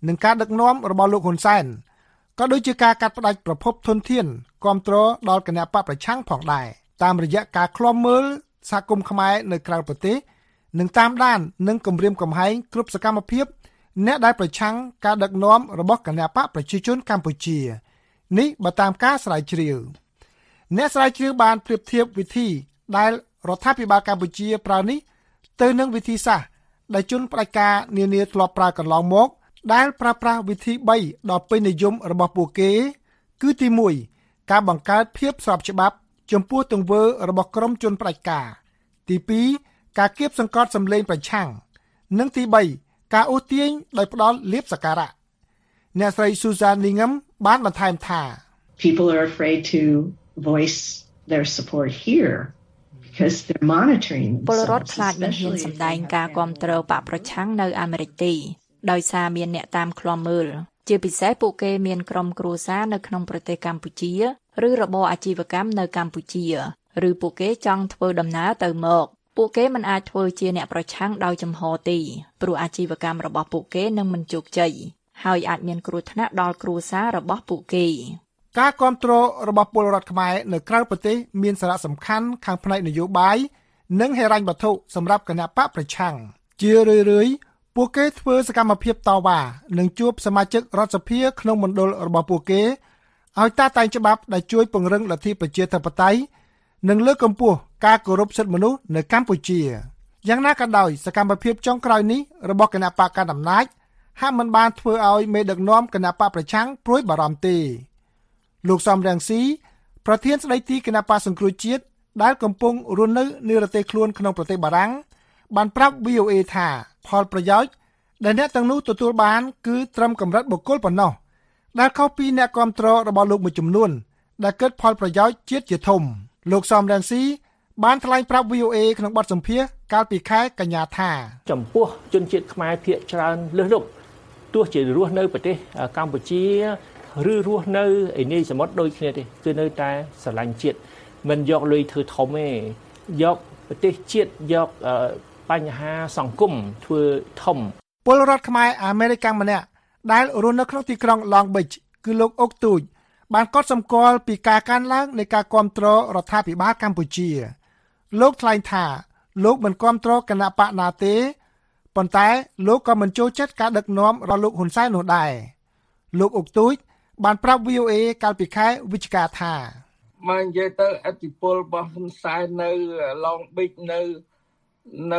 នឹងការដឹកនាំរបស់លោកហ៊ុនសែនក៏ដូចជាការកាត់ផ្តាច់ប្រភពធនធានគាំទ្រដល់គណបកប្រឆាំងផងដែរតាមរយៈការឃ្លាំមើលសហគមន៍ខ្មែរនៅក្រៅប្រទេសនិងតាមដាននិងគម្រាមកំហែងគ្រប់សកម្មភាពអ្នកដែលប្រឆាំងការដឹកនាំរបស់គណបកប្រជាជនកម្ពុជានេះបើតាមការស្រាវជ្រាវអ្នកស្រាវជ្រាវបានប្រៀបធៀបវិធីដែលរដ្ឋាភិបាលកម្ពុជាប្រើនេះទៅនឹងវិធីសាស្ត្រដែលជនផ្ដាច់ការនានាធ្លាប់ប្រើកន្លងមកដែលប្រើប្រាស់វិធី3ដ៏ពេញនិយមរបស់ពួកគេគឺទី1ការបង្កើតភាពស្របច្បាប់ចំពោះទង្វើរបស់ក្រុមជនផ្ដាច់ការទី2ការគៀបសង្កត់សម្លេងប្រឆាំងនិងទី3ការអូសទាញដោយផ្ដល់លាភសក្ការៈអ្នកស្រី Susan Ningham បានបន្ថែមថា People are afraid to voice their support here because they're monitoring ពលរដ្ឋខ្លាចមិនហ៊ានសម្ដែងការគាំទ្របកប្រឆាំងនៅអាមេរិកទេដោយសារមានអ្នកតាមឃ្លាំមើលជាពិសេសពួកគេមានក្រុមគ្រួសារនៅក្នុងប្រទេសកម្ពុជាឬរបរអាជីវកម្មនៅកម្ពុជាឬពួកគេចង់ធ្វើដំណើរទៅមកពួកគេមិនអាចធ្វើជាអ្នកប្រឆាំងដោយចំហទេព្រោះអាជីវកម្មរបស់ពួកគេនឹងមិនជោគជ័យហើយអាចមានគ្រោះថ្នាក់ដល់គ្រួសាររបស់ពួកគេការគាំទ្ររបស់ពលរដ្ឋខ្មែរនៅក្រៅប្រទេសមានសារៈសំខាន់ខាងផ្នែកនយោបាយនិងហិរញ្ញវត្ថុសម្រាប់គណបកប្រឆាំងជារឿយៗពួកគេធ្វើសកម្មភាពតវ៉ានិងជួបសមាជិករដ្ឋសភាក្នុងមណ្ឌលរបស់ពួកគេឲ្យតាក់តែងច្បាប់ដែលជួយពង្រឹងលទ្ធិប្រជាធិបតេយ្យនិងលើកកម្ពស់ការគោរពសិទ្ធិមនុស្សនៅកម្ពុជាយ៉ាងណាក៏ដោយសកម្មភាពចុងក្រោយនេះរបស់គណបកកណ្ដាលអំណាចហាក់មិនបានធ្វើឲ្យមេដឹកនាំគណបកប្រឆាំងព្រួយបារម្ភទេលោកសំរងស៊ីប្រធានស្ដីទីគណបកសង្គ្រោះជាតិដែលកំពុងរស់នៅនិរទេសខ្លួនក្នុងប្រទេសបារាំងបានប្រាប់ VOA ថាផលប្រយោជន៍ដែលអ្នកទាំងនោះទទួលបានគឺត្រឹមកម្រិតបុគ្គលប៉ុណ្ណោះដែលខុសពីអ្នកគាំទ្ររបស់លោកមួយចំនួនដែលគិតផលប្រយោជន៍ជាតិជាធំលោកសំរងស៊ីបានថ្លែងប្រាប់ VOA ក្នុងបទសម្ភាសន៍កាលពីខែកញ្ញាថាចំពោះជនជាតិខ្មែរភាគច្រើនលើសលប់ទោះជារស់នៅប្រទេសកម្ពុជាឬរស់នៅឯនីសមុទ្រដូចគ្នាទេគឺនៅតែស្រឡាញ់ជាតិមិនយកលុយធ្វើធំទេយកប្រទេសជាតិយកបញ្ហាសង្គមធ្វើធំពលរដ្ឋខ្មែរអាមេរិកម្នាក់ដែលរស់នៅក្នុងទីក្រុង Long Beach គឺលោកអុកទូចបានកត់សម្គាល់ពីការកើនឡើងនៃការគាំទ្ររដ្ឋាភិបាលកម្ពុជាលោកថ្លែងថាលោកមិនគាំទ្រគណបកណាទេប៉ុន្តែលោកក៏មិនចូលចិត្តការដឹកនាំរបស់លោកហ៊ុនសែននោះដែរលោកអុកទូចបានប្រាប់ VOA កាលពីខែវិច្ឆិកាថាមកនិយាយទៅអធិពលរបស់ហ៊ុនសែននៅ Long Beach នៅ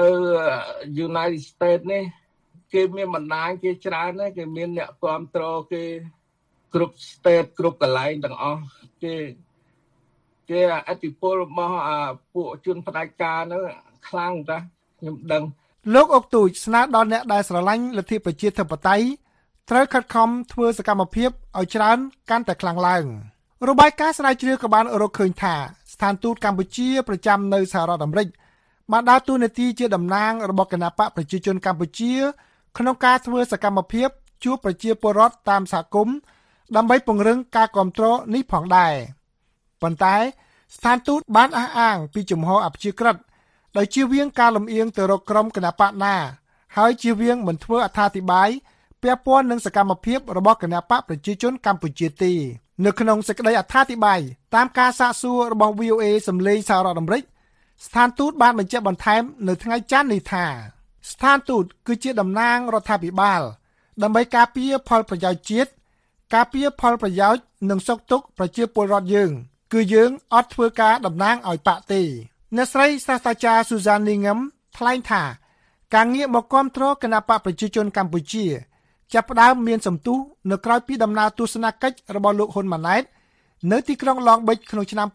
United States នេះគេមានបណ្ដាញគេច្រើនណាស់គេមានអ្នកគាំទ្រគេគ្រប់ state គ្រប់កន្លែងទាំងអស់គេអធិពលរបស់ពួកជនផ្ដាច់ការនោះខ្លាំងតាខ្ញុំដឹងលោកអុកទូចស្នើដល់អ្នកដែលស្រឡាញ់លទ្ធិប្រជាធិបតេយ្យត្រូវខិតខំធ្វើសកម្មភាពឲ្យច្រើនកាន់តែខ្លាំងឡើងរបាយការណ៍ស្រាវជ្រាវក៏បានរកឃើញថាស្ថានទូតកម្ពុជាប្រចាំនៅសហរដ្ឋអាមេរិកបានដើរតួនាទីជាតំណាងរបស់គណបកប្រជាជនកម្ពុជាក្នុងការធ្វើសកម្មភាពជួបប្រជាពលរដ្ឋតាមសហគមន៍ដើម្បីពង្រឹងការគាំទ្រនេះផងដែរប៉ុន្តែស្ថានទូតបានអះអាងពីជំហរអព្យាក្រឹតដោយជៀសវាងការលំអៀងទៅរកក្រុមគណបកណាហើយជៀសវាងមិនធ្វើអត្ថាធិប្បាយពាក់ព័ន្ធនឹងសកម្មភាពរបស់គណបកប្រជាជនកម្ពុជាទេនៅក្នុងសេចក្តីអត្ថាធិប្បាយតាមការសាកសួររបស់ VOA សម្លេងសហរដ្ឋអាមេរិកស្ថានទូតបានបញ្ជាក់បន្ថែមនៅថ្ងៃច័ន្ទនេះថាស្ថានទូតគឺជាតំណាងរដ្ឋាភិបាលដើម្បីការពារផលប្រយោជន៍ជាតិការពារផលប្រយោជន៍និងសុខទុក្ខប្រជាពលរដ្ឋយើងគឺយើងអត់ធ្វើការតំណាងឲ្យបកទេអ្នកស្រីសាស្ត្រាចារ្យ Susan Ningham ថ្លែងថាការងាកមកគាំទ្រគណបកប្រជាជនកម្ពុជាចាប់ផ្ដើមមានសន្ទុះនៅក្រៅពីដំណើរទស្សនកិច្ចរបស់លោកហ៊ុនម៉ាណែតនៅទីក្រុង Long Beach ក្នុងឆ្នាំ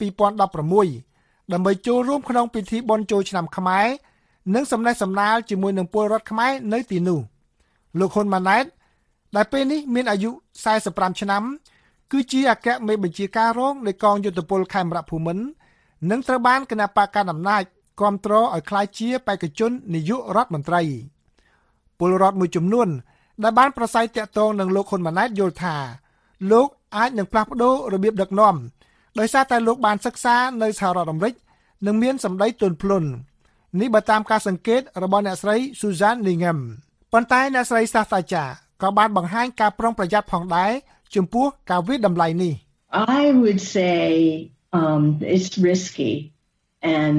2016ដើម្បីចូលរួមក្នុងពិធីបុណ្យចូលឆ្នាំខ្មែរនិងសំណេះសំណាលជាមួយនឹងពលរដ្ឋខ្មែរនៅទីនោះលោកហ៊ុនម៉ាណែតដែលពេលនេះមានអាយុ45ឆ្នាំគឺជាអគ្គមេបញ្ជាការរងនៃកងយុទ្ធពលខេមរភូមិន្ទនិងត្រូវបានគណបកកណ្ដាលអំណាចគាំទ្រឲ្យក្លាយជាបេក្ខជននាយករដ្ឋមន្ត្រីពលរដ្ឋមួយចំនួនដែលបានប្រស័យតាក់ទងនឹងលោកហ៊ុនម៉ាណែតយល់ថាលោកអាចនឹងផ្លាស់ប្ដូររបៀបដឹកនាំដោយសារតែលោកបានសិក្សានៅសហរដ្ឋអាមេរិកនិងមានសម្ដីទន់ភ្លន់នេះបើតាមការសង្កេតរបស់អ្នកស្រី Susan Ningham ប៉ុន្តែអ្នកស្រីសាស្ត្រាចារ្យក៏បានបង្ហាញការប្រុងប្រយ័ត្នផងដែរចំពោះការវិតម្លៃនេះ I would say it's risky and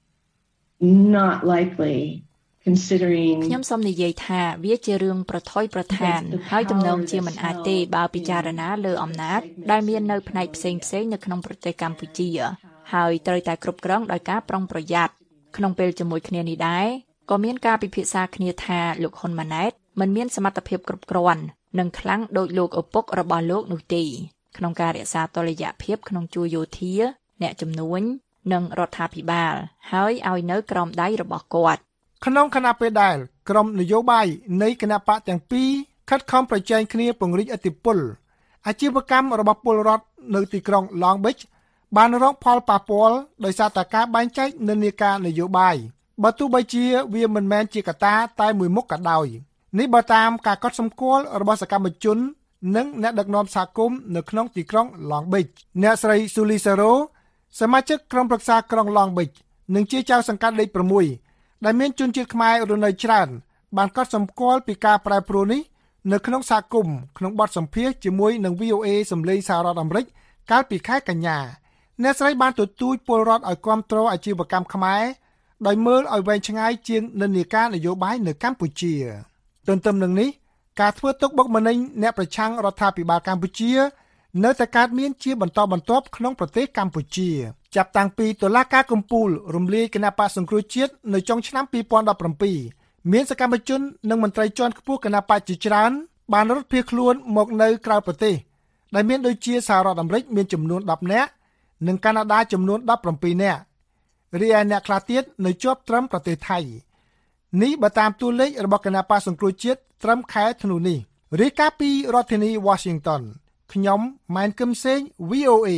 not likely considering ខ្ញុំសូមនិយាយថាវាជារឿងប្រថុយប្រថានហើយទំនងជាមិនអាចទេបើពិចារណាលើអំណាចដែលមាននៅផ្នែកផ្សេងៗនៅក្នុងប្រទេសកម្ពុជាហើយត្រូវតែគ្រប់គ្រងដោយការប្រុងប្រយ័ត្នក្នុងពេលជាមួយគ្នានេះដែរក៏មានការពិភាក្សាគ្នាថាលោកហ៊ុនម៉ាណែតមិនមានសមត្ថភាពគ្រប់គ្រាន់និងខ្លាំងដូចលោកឪពុករបស់លោកនោះទេក្នុងការរក្សាតុល្យភាពក្នុងជួរយោធាអ្នកជំនួញនិងរដ្ឋាភិបាលហើយឲ្យនៅក្រោមដៃរបស់គាត់ក្នុងគណៈពេលដែលក្រុមនយោបាយនៃគណៈបកទាំងពីរខិតខំប្រជែងគ្នាពង្រីកឥទ្ធិពលអាជីវកម្មរបស់ពលរដ្ឋនៅទីក្រុង Long Beach បានរងផលប៉ះពាល់ដោយសារតែការបែងចែកនិន្នាការនយោបាយបើទោះបីជាវាមិនមែនជាកត្តាតែមួយមុខក៏ដោយនេះបើតាមការកត់សម្គាល់របស់សកម្មជននិងអ្នកដឹកនាំសហគមន៍នៅក្នុងទីក្រុង Long Beach អ្នកស្រី Suli Sero សមាជិកក្រុមប្រឹក្សាក្រុង Long Beach និងជាចៅសង្កាត់លេខ6ដែលមានជនជាតិខ្មែររស់នៅច្រើនបានកត់សម្គាល់ពីការប្រែប្រួលនេះនៅក្នុងសហគមន៍ក្នុងបទសម្ភាសន៍ជាមួយនឹង VOA សម្លេងសហរដ្ឋអាមេរិកកាលពីខែកញ្ញាអ្នកស្រីបានទទូចពលរដ្ឋឲ្យគាំទ្រអាជីវកម្មខ្មែរដោយមើលឲ្យវែងឆ្ងាយជាងនិន្នាការនយោបាយនៅកម្ពុជាទន្ទឹមនឹងនេះការធ្វើទុកបុកម្នេញអ្នកប្រឆាំងរដ្ឋាភិបាលកម្ពុជានៅតែកើតមានជាបន្តបន្ទាប់ក្នុងប្រទេសកម្ពុជាចាប់តាំងពីតុលាការកំពូលរំលាយគណៈបក្សសង្គ្រោះជាតិនៅចុងឆ្នាំ2017មានសកម្មជននិងមន្ត្រីជាន់ខ្ពស់គណៈបក្សជាច្រើនបានរត់ភៀសខ្លួនមកនៅក្រៅប្រទេសដែលមានដូចជាសហរដ្ឋអាមេរិកមានចំនួន10នាក់និងកាណាដាចំនួន17នាក់រីឯអ្នកខ្លះទៀតនៅជាប់ត្រឹមប្រទេសថៃនេះបើតាមតួលេខរបស់គណៈបក្សសង្គ្រោះជាតិត្រឹមខែធ្នូនេះរាយការណ៍ពីរដ្ឋធានី Washington ខ្ញុំម៉ែនគឹមសេង VOA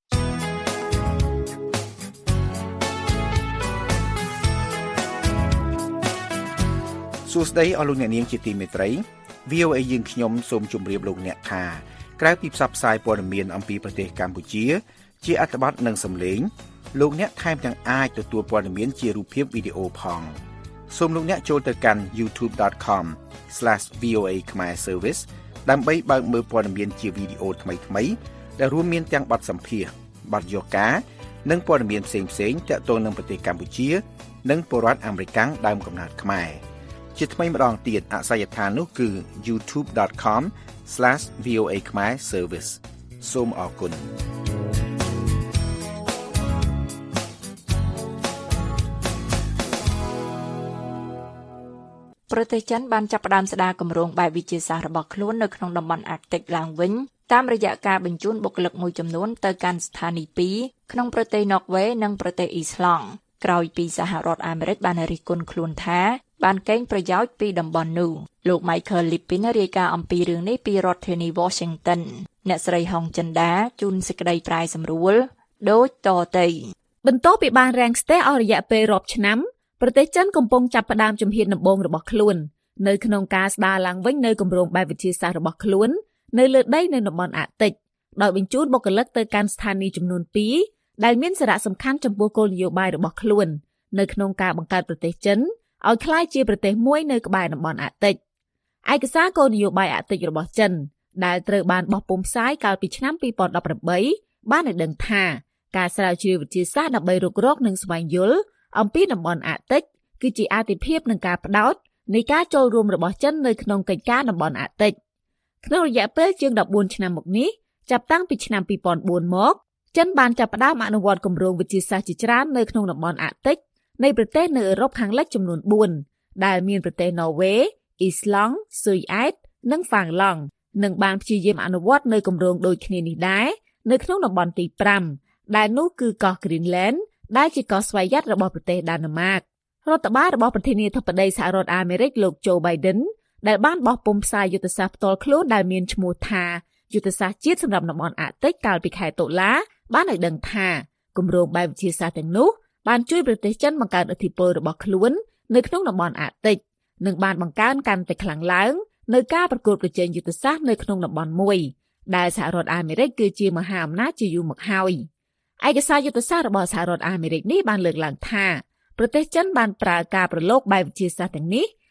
សួស្តីអស់លោកអ្នកនាងជាទីមេត្រី VOA យើងខ្ញុំសូមជម្រាបលោកអ្នកថាក្រៅពីផ្សព្វផ្សាយព័ត៌មានអំពីប្រទេសកម្ពុជាជាអត្ថបទនិងសំឡេងលោកអ្នកថែមទាំងអាចទទួលព័ត៌មានជារូបភាពវីដេអូផងសូមលោកអ្នកចូលទៅកាន់ youtube.com/VOA Khmer Service ដើម្បីបើកមើលព័ត៌មានជាវីដេអូថ្មីៗដែលរួមមានទាំងបទសម្ភាសន៍បទយកការនិងព័ត៌មានផ្សេងៗទាក់ទងនឹងប្រទេសកម្ពុជានិងពលរដ្ឋអាមេរិកដើមកំណើតខ្មែរជាថ្មីម្ដងទៀតអាសយដ្ឋាននោះគឺ youtube.com/VOA Khmer Service សូមអរគុណប្រទេសចិនបានចាប់ផ្ដើមស្ដារគម្រោងបែបវិទ្យាសាស្ត្ររបស់ខ្លួននៅក្នុងតំបន់អាកទិកឡើងវិញតាមរយៈការបញ្ជូនបុគ្គលិកមួយចំនួនទៅកាន់ស្ថានីយ៍2ក្នុងប្រទេសណ័រវេនិងប្រទេសអ៊ីស្លង់ក្រោយពីសហរដ្ឋអាមេរិកបានរិះគន់ខ្លួនថាបានកេងប្រយោជន៍ពីតំបន់នោះលោក Michael Lipin រាយការណ៍អំពីរឿងនេះពីរដ្ឋធានី Washington អ្នកស្រីហុងចិន្តាជូនសេចក្តីប្រាយសម្រួលដូចតទៅបន្ទាប់ពីបានរាំងស្ទះអស់រយៈពេលរាប់ឆ្នាំប្រទេសចិនកំពុងចាប់ផ្ដើមជំហានដំបូងរបស់ខ្លួននៅក្នុងការស្ដារឡើងវិញនៅគម្រោងបែបវិទ្យាសាស្ត្ររបស់ខ្លួននៅលើដីនៅតំបន់អាកទិកដោយបញ្ជូនបុគ្គលិកទៅកាន់ស្ថានីយ៍ចំនួន2ដែលមានសារៈសំខាន់ចំពោះគោលនយោបាយរបស់ខ្លួននៅក្នុងការបង្កើតប្រទេសចិនឲ្យក្លាយជាប្រទេសមួយនៅក្បែរតំបន់អាកទិកឯកសារគោលនយោបាយអាកទិករបស់ចិនដែលត្រូវបានបោះពុម្ពផ្សាយកាលពីឆ្នាំ2018បានឲ្យដឹងថាការស្រាវជ្រាវវិទ្យាសាស្ត្រដើម្បីរុករកនិងស្វែងយល់អំពីតំបន់អាកទិកគឺជាអាទិភាពនឹងការផ្ដោតនៃការចូលរួមរបស់ចិននៅក្នុងកិច្ចការតំបន់អាកទិកក្នុងរយៈពេលជាង14ឆ្នាំមកនេះចាប់តាំងពីឆ្នាំ2004មកចិនបានចាប់ផ្ដើមអនុវត្តគម្រោងវិទ្យាសាស្ត្រជាច្រើននៅក្នុងតំបន់អាកទិកនៃប្រទេសនៅអឺរ៉ុបខាងលិចចំនួន4ដែលមានប្រទេសណ័រវេ អ៊ីស្លង់ ស៊ុយអែតនិងហ្វាំងឡង់និងបានព្យាយាមអនុវត្តនៅគម្រោងដូចគ្នានេះដែរនៅក្នុងតំបន់ទី5ដែលនោះគឺកោះ Greenland ដែលជាកោះស្វយ័តរបស់ប្រទេសដាណឺម៉ាករដ្ឋបាលរបស់ប្រធានាធិបតីសហរដ្ឋអាមេរិកលោក Joe Biden ដែលបានបោះពុម្ពផ្សាយយុទ្ធសាស្ត្រផ្ទាល់ខ្លួនដែលមានឈ្មោះថាយុទ្ធសាស្ត្រជាតិសម្រាប់តំបន់អាកទិកកាលពីខែតុលាបានឲ្យដឹងថាគម្រោងបែបវិទ្យាសាស្ត្រទាំងនោះបានជួយប្រទេសចិនបង្កើនឥទ្ធិពលរបស់ខ្លួននៅក្នុងតំបន់អាកទិកនិងបានបង្កើនកាន់តែខ្លាំងឡើងនៅការប្រកួតប្រជែងយុទ្ធសាស្ត្រនៅក្នុងតំបន់មួយដែលសហរដ្ឋអាមេរិកគឺជាមហាអំណាចជាយូរមកហើយឯកសារយុទ្ធសាស្ត្ររបស់សហរដ្ឋអាមេរិកនេះបានលើកឡើងថាប្រទេសចិនបានប្រើការប្រឡូកបែបវិទ្យាសាស្ត្រទាំងនេះ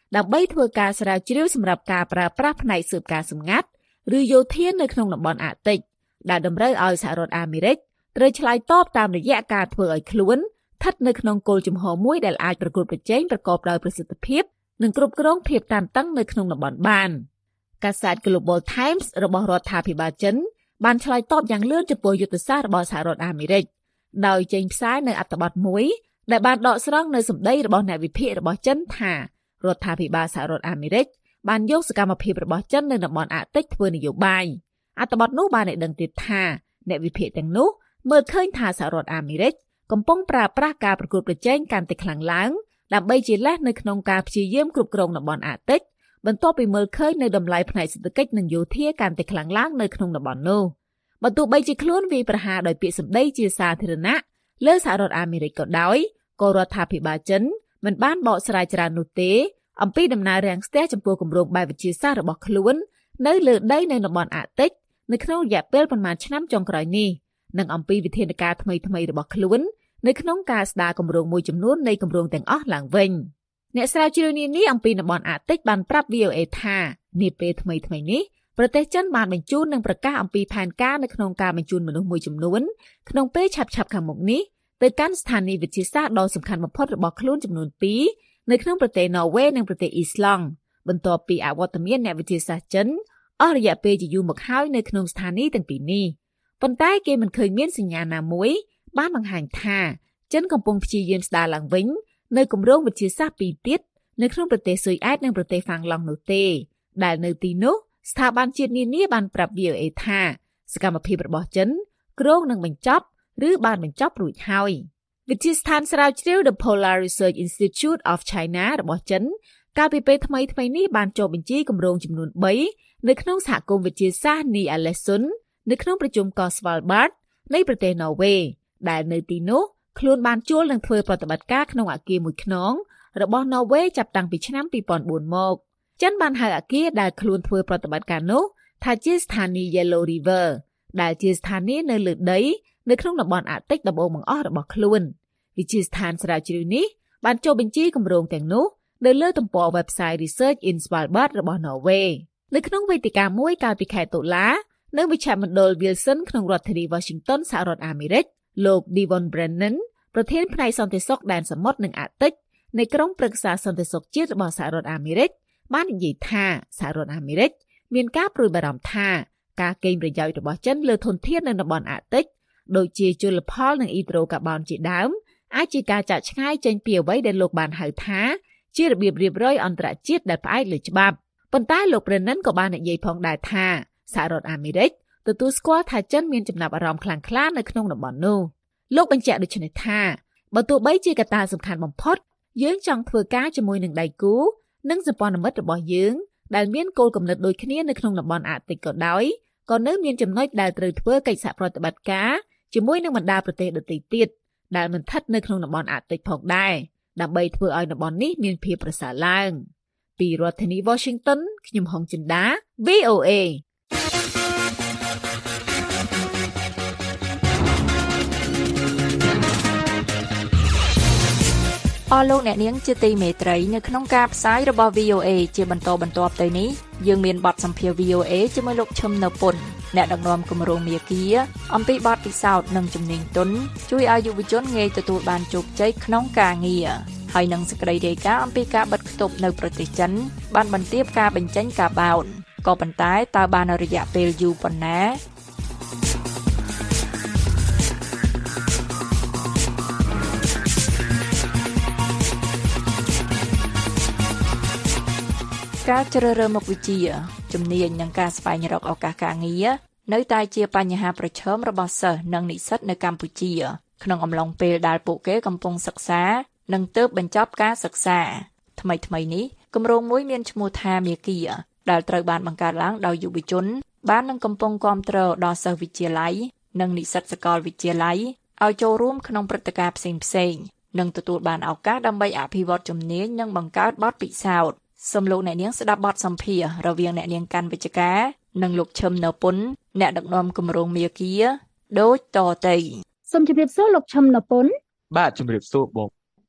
ដើម្បីធ្វើការស្រាវជ្រាវសម្រាប់ការប្រើប្រាស់ផ្នែកស៊ើបការសម្ងាត់ឬយោធានៅក្នុងតំបន់អាកតិចដែលតម្រូវឲ្យសហរដ្ឋអាមេរិកត្រូវឆ្លើយតបតាមរយៈការធ្វើឲ្យខ្លួនស្ថិតនៅក្នុងគោលជំហរមួយដែលអាចប្រកួតប្រជែងប្រកបដោយប្រសិទ្ធភាពនិងគ្រប់គ្រងភាពតានតឹងនៅក្នុងតំបន់បានកាសែត Global Times របស់រដ្ឋាភិបាលចិនបានឆ្លើយតបយ៉ាងលឿនចំពោះយុទ្ធសាស្ត្ររបស់សហរដ្ឋអាមេរិកដោយចេញផ្សាយនៅអត្ថបទមួយដែលបានដកស្រង់នៅសម្ដីរបស់អ្នកវិភាគរបស់ចិនថារដ្ឋាភិបាលសហរដ្ឋអាមេរិកបានយកសកម្មភាពរបស់ចិននៅតំបន់អាកតិចធ្វើនយោបាយអត្ថបទនោះបានឲ្យដឹងទៀតថាអ្នកវិភាគទាំងនោះមើលឃើញថាសហរដ្ឋអាមេរិកកំពុងប្រើប្រាស់ការប្រកួតប្រជែងកាន់តែខ្លាំងឡើងដើម្បីជាលេសនៅក្នុងការព្យាយាមគ្រប់គ្រងតំបន់អាកតិចបន្ទាប់ពីមើលឃើញនៅតម្លៃផ្នែកសេដ្ឋកិច្ចនិងយោធាកាន់តែខ្លាំងឡើងនៅក្នុងតំបន់នោះបើទោះបីជាខ្លួនវាយប្រហារដោយពាក្យសម្ដីជាសាធារណៈលើសហរដ្ឋអាមេរិកក៏ដោយក៏រដ្ឋាភិបាលចិនមិនបានបកស្រាយច្រើននោះទេអំពីដំណើររាំងស្ទះចំពោះគម្រោងបែបវិទ្យាសាស្ត្ររបស់ខ្លួននៅលើដីនៅតំបន់អាកតិចនៅក្នុងរយៈពេលប្រមាណឆ្នាំចុងក្រោយនេះនិងអំពីវិធានការថ្មីៗរបស់ខ្លួននៅក្នុងការស្ដារគម្រោងមួយចំនួននៃគម្រោងទាំងអស់ឡើងវិញអ្នកស្រាវជ្រាវនានាអំពីតំបន់អាកតិចបានប្រាប់ VOA ថានាពេលថ្មីៗនេះប្រទេសចិនបានបញ្ជូននិងប្រកាសអំពីផែនការនៅក្នុងការបញ្ជូនមនុស្សមួយចំនួនក្នុងពេលឆាប់ៗខាងមុខនេះទៅកាន់ស្ថានីយវិទ្យាសាស្ត្រដ៏សំខាន់បំផុតរបស់ខ្លួនចំនួន2នៅក្នុងប្រទេសណ័រវេសនិងប្រទេសអ៊ីស្លង់បន្ទាប់ពីអវត្តមានអ្នកវិទ្យាសាស្ត្រចិនអស់រយៈពេលជាយូរមកហើយនៅក្នុងស្ថានីយទាំងពីរនេះប៉ុន្តែគេមិនឃើញមានសញ្ញាណាមួយបានបង្ហាញថាចិនកំពុងព្យាយាមស្ដារឡើងវិញនៅគម្រោងវិទ្យាសាស្ត្រពីរទៀតនៅក្នុងប្រទេសស៊ុយអែតនិងប្រទេសហ្វាំងឡង់នោះទេដែលនៅទីនោះស្ថាប័នជាតិនានាបានប្រាប់ VOA ថាសកម្មភាពរបស់ចិនគ្រោងនឹងបញ្ចប់ឬបានបញ្ចប់រួចហើយវិទ្យាស្ថានស្រាវជ្រាវ The Polar Research Institute of China របស់ចិនកាលពីពេលថ្មីៗនេះបានចុះបញ្ជីគម្រោងចំនួន3នៅក្នុងសហគមន៍វិទ្យាសាស្ត្រ Ny-Ålesund នៅក្នុងប្រជុំកោះ Svalbard នៃប្រទេសណ័រវេសដែលនៅទីនោះខ្លួនបានជួលនឹងធ្វើប្រតិបត្តិការក្នុងអគារមួយខ្នងរបស់ណ័រវេសចាប់តាំងពីឆ្នាំ2004មកចិនបានហៅអគារដែលខ្លួនធ្វើប្រតិបត្តិការនោះថាជាស្ថានីយ Yellow River ដែលជាស្ថានីយនៅលើដីនៅក្នុងតំបន់អាកតិចដំបូងបង្អស់របស់ខ្លួនវិទ្យាស្ថានស្រាវជ្រាវនេះបានចុះបញ្ជីគម្រោងទាំងនោះនៅលើទំព័រ website Research in Svalbard របស់ណ័រវេសនៅក្នុងវេទិកាមួយកាលពីខែតុលានៅមជ្ឈមណ្ឌល Wilson ក្នុងរដ្ឋធានី Washington សហរដ្ឋអាមេរិកលោក Devon Brennan ប្រធានផ្នែកសន្តិសុខដែនសមុទ្រនិងអាកតិចនៃក្រុមប្រឹក្សាសន្តិសុខជាតិរបស់សហរដ្ឋអាមេរិកបាននិយាយថាសហរដ្ឋអាមេរិកមានការព្រួយបារម្ភថាការកេងប្រយោជន៍របស់ចិនលើធនធាននៅតំបន់អាកតិចដូចជាជលផលនិងអ៊ីដ្រូកាបូនជាដើមអាចជាការចាក់ឆ្ងាយចេញពីអ្វីដែលលោកបានហៅថាជារបៀបរៀបរយអន្តរជាតិដែលផ្អែកលើច្បាប់ប៉ុន្តែលោក Brennan ក៏បាននិយាយផងដែរថាសហរដ្ឋអាមេរិកទទួលស្គាល់ថាចិនមានចំណាប់អារម្មណ៍ខ្លាំងក្លានៅក្នុងតំបន់នោះលោកបញ្ជាក់ដូចនេះថាបើទោះបីជាកត្តាសំខាន់បំផុតយើងចង់ធ្វើការជាមួយនឹងដៃគូនិងសម្ព័ន្ធមិត្តរបស់យើងដែលមានគោលគំនិតដូចគ្នានៅក្នុងតំបន់អាកតិចក៏ដោយក៏នៅមានចំណុចដែលត្រូវធ្វើកិច្ចសហប្រតិបត្តិការជាមួយនឹងបណ្ដាប្រទេសដទៃទៀតដែលមិនស្ថិតនៅក្នុងតំបន់អាកតិចផងដែរដើម្បីធ្វើឲ្យតំបន់នេះមានភាពប្រសើរឡើងពីរដ្ឋធានី Washington ខ្ញុំហុងចិន្តា VOA អស់លោកអ្នកនាងជាទីមេត្រីនៅក្នុងការផ្សាយរបស់ VOA ជាបន្តបន្ទាប់ទៅនេះយើងមានបទសម្ភាសន៍ VOA ជាមួយលោកឈឹមនៅពុនអ្នកដឹកនាំគម្រោងមាគ៌ាអំពីបទពិសោធន៍និងជំនាញទន់ជួយឲ្យយុវជនងាយទទួលបានជោគជ័យក្នុងការងារហើយនឹងសេចក្តីរាយការណ៍អំពីការបិទគប់នៅប្រទេសចិនបានបន្ទាបការបញ្ចេញការបោនក៏ប៉ុន្តែតើបានរយៈពេលយូរប៉ុណ្ណាការជ្រើសរើសមុខវិជ្ជាជំនាញនិងការស្វែងរកឱកាសការងារនៅតែជាបញ្ហាប្រឈមរបស់សិស្សនិងនិស្សិតនៅកម្ពុជាក្នុងអំឡុងពេលដែលពួកគេកំពុងសិក្សានិងទើបបញ្ចប់ការសិក្សាថ្មីៗនេះគម្រោងមួយមានឈ្មោះថាមាគ៌ាដែលត្រូវបានបង្កើតឡើងដោយយុវជនបាននឹងកំពុងគាំទ្រដល់សិស្សវិទ្យាល័យនិងនិស្សិតសាកលវិទ្យាល័យឲ្យចូលរួមក្នុងព្រឹត្តិការណ៍ផ្សេងៗនិងទទួលបានឱកាសដើម្បីអភិវឌ្ឍជំនាញនិងបង្កើតបទពិសោធន៍សូមលោកអ្នកនាងស្ដាប់បទសម្ភាសន៍រវាងអ្នកនាងកាន់វិជ្ជការនិងលោកឈឹមនៅពុនអ្នកដឹកនាំគម្រោងមាគ៌ាដូចតទៅសូមជម្រាបសួរលោកឈឹមនៅពុនបាទជម្រាបសួរបង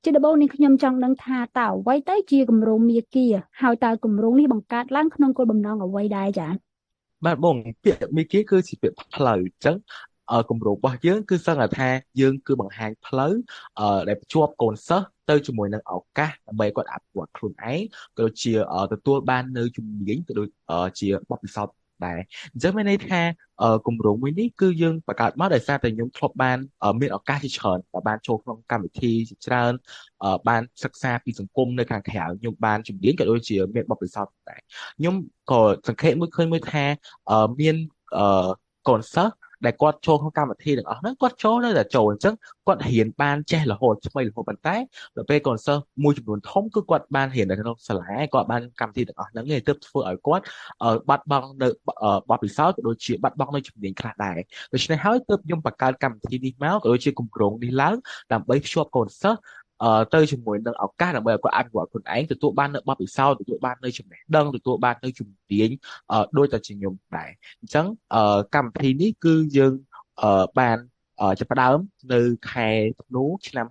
ជាដំបូងនេះខ្ញុំចង់ដឹងថាតើអ្វីទៅជាគម្រោងមាគាហើយតើគម្រោងនេះបង្កើតឡើងក្នុងគោលបំណងអ្វីដែរចា៎បាទបងពាក្យមាគាគឺជាពាក្យផ្លូវអញ្ចឹងគម្រោងរបស់យើងគឺសង្កត់ថាយើងគឺបង្ហាញផ្លូវដែលភ្ជាប់កូនសិស្សទៅជាមួយនឹងឱកាសដើម្បីគាត់អភិវឌ្ឍខ្លួនឯងក៏ដូចជាទទួលបាននៅជំនាញក៏ដូចជាបទពិសោធន៍ដែរអញ្ចឹងមានន័យថាគម្រោងមួយនេះគឺយើងបង្កើតមកដោយសារតែខ្ញុំធ្លាប់បានមានឱកាសជាច្រើនបានចូលក្នុងកម្មវិធីជាច្រើនបានសិក្សាពីសង្គមនៅខាងក្រៅខ្ញុំបានជំនាញក៏ដូចជាមានបទពិសោធន៍ដែរខ្ញុំក៏សង្កេតឃើញមួយថាមានកូនសិស្សដែលគាត់ចូលក្នុងកម្មវិធីទាំងអស់ហ្នឹងគាត់ចូលនៅតែចូលអញ្ចឹងគាត់រៀនបានចេះរហូតថ្មីរហូតប៉ុន្តែដល់ពេលកូនសិស្សមួយចំនួនធំគឺគាត់បានរៀននៅក្នុងសាលាគាត់បានកម្មវិធីទាំងអស់ហ្នឹងឯងទើបធ្វើឲ្យគាត់បាត់បង់នៅបទពិសោធន៍ក៏ដូចជាបាត់បង់នៅជំនាញខ្លះដែរដូច្នេះហើយទើបខ្ញុំបង្កើតកម្មវិធីនេះមកក៏ដូចជាគម្រោងនេះឡើងដើម្បីភ្ជាប់កូនសិស្សទៅជាមួយនឹងឱកាសដើម្បីឲ្យគាត់អភិវឌ្ឍខ្លួនឯងទទួលបាននៅបទពិសោធន៍ទទួលបាននៅចំណេះដឹងទទួលបាននៅជំនាញដូចតែជាខ្ញុំដែរអញ្ចឹងកម្មវិធីនេះគឺយើងបានចាប់ផ្ដើមនៅខែធ្នូឆ្នាំ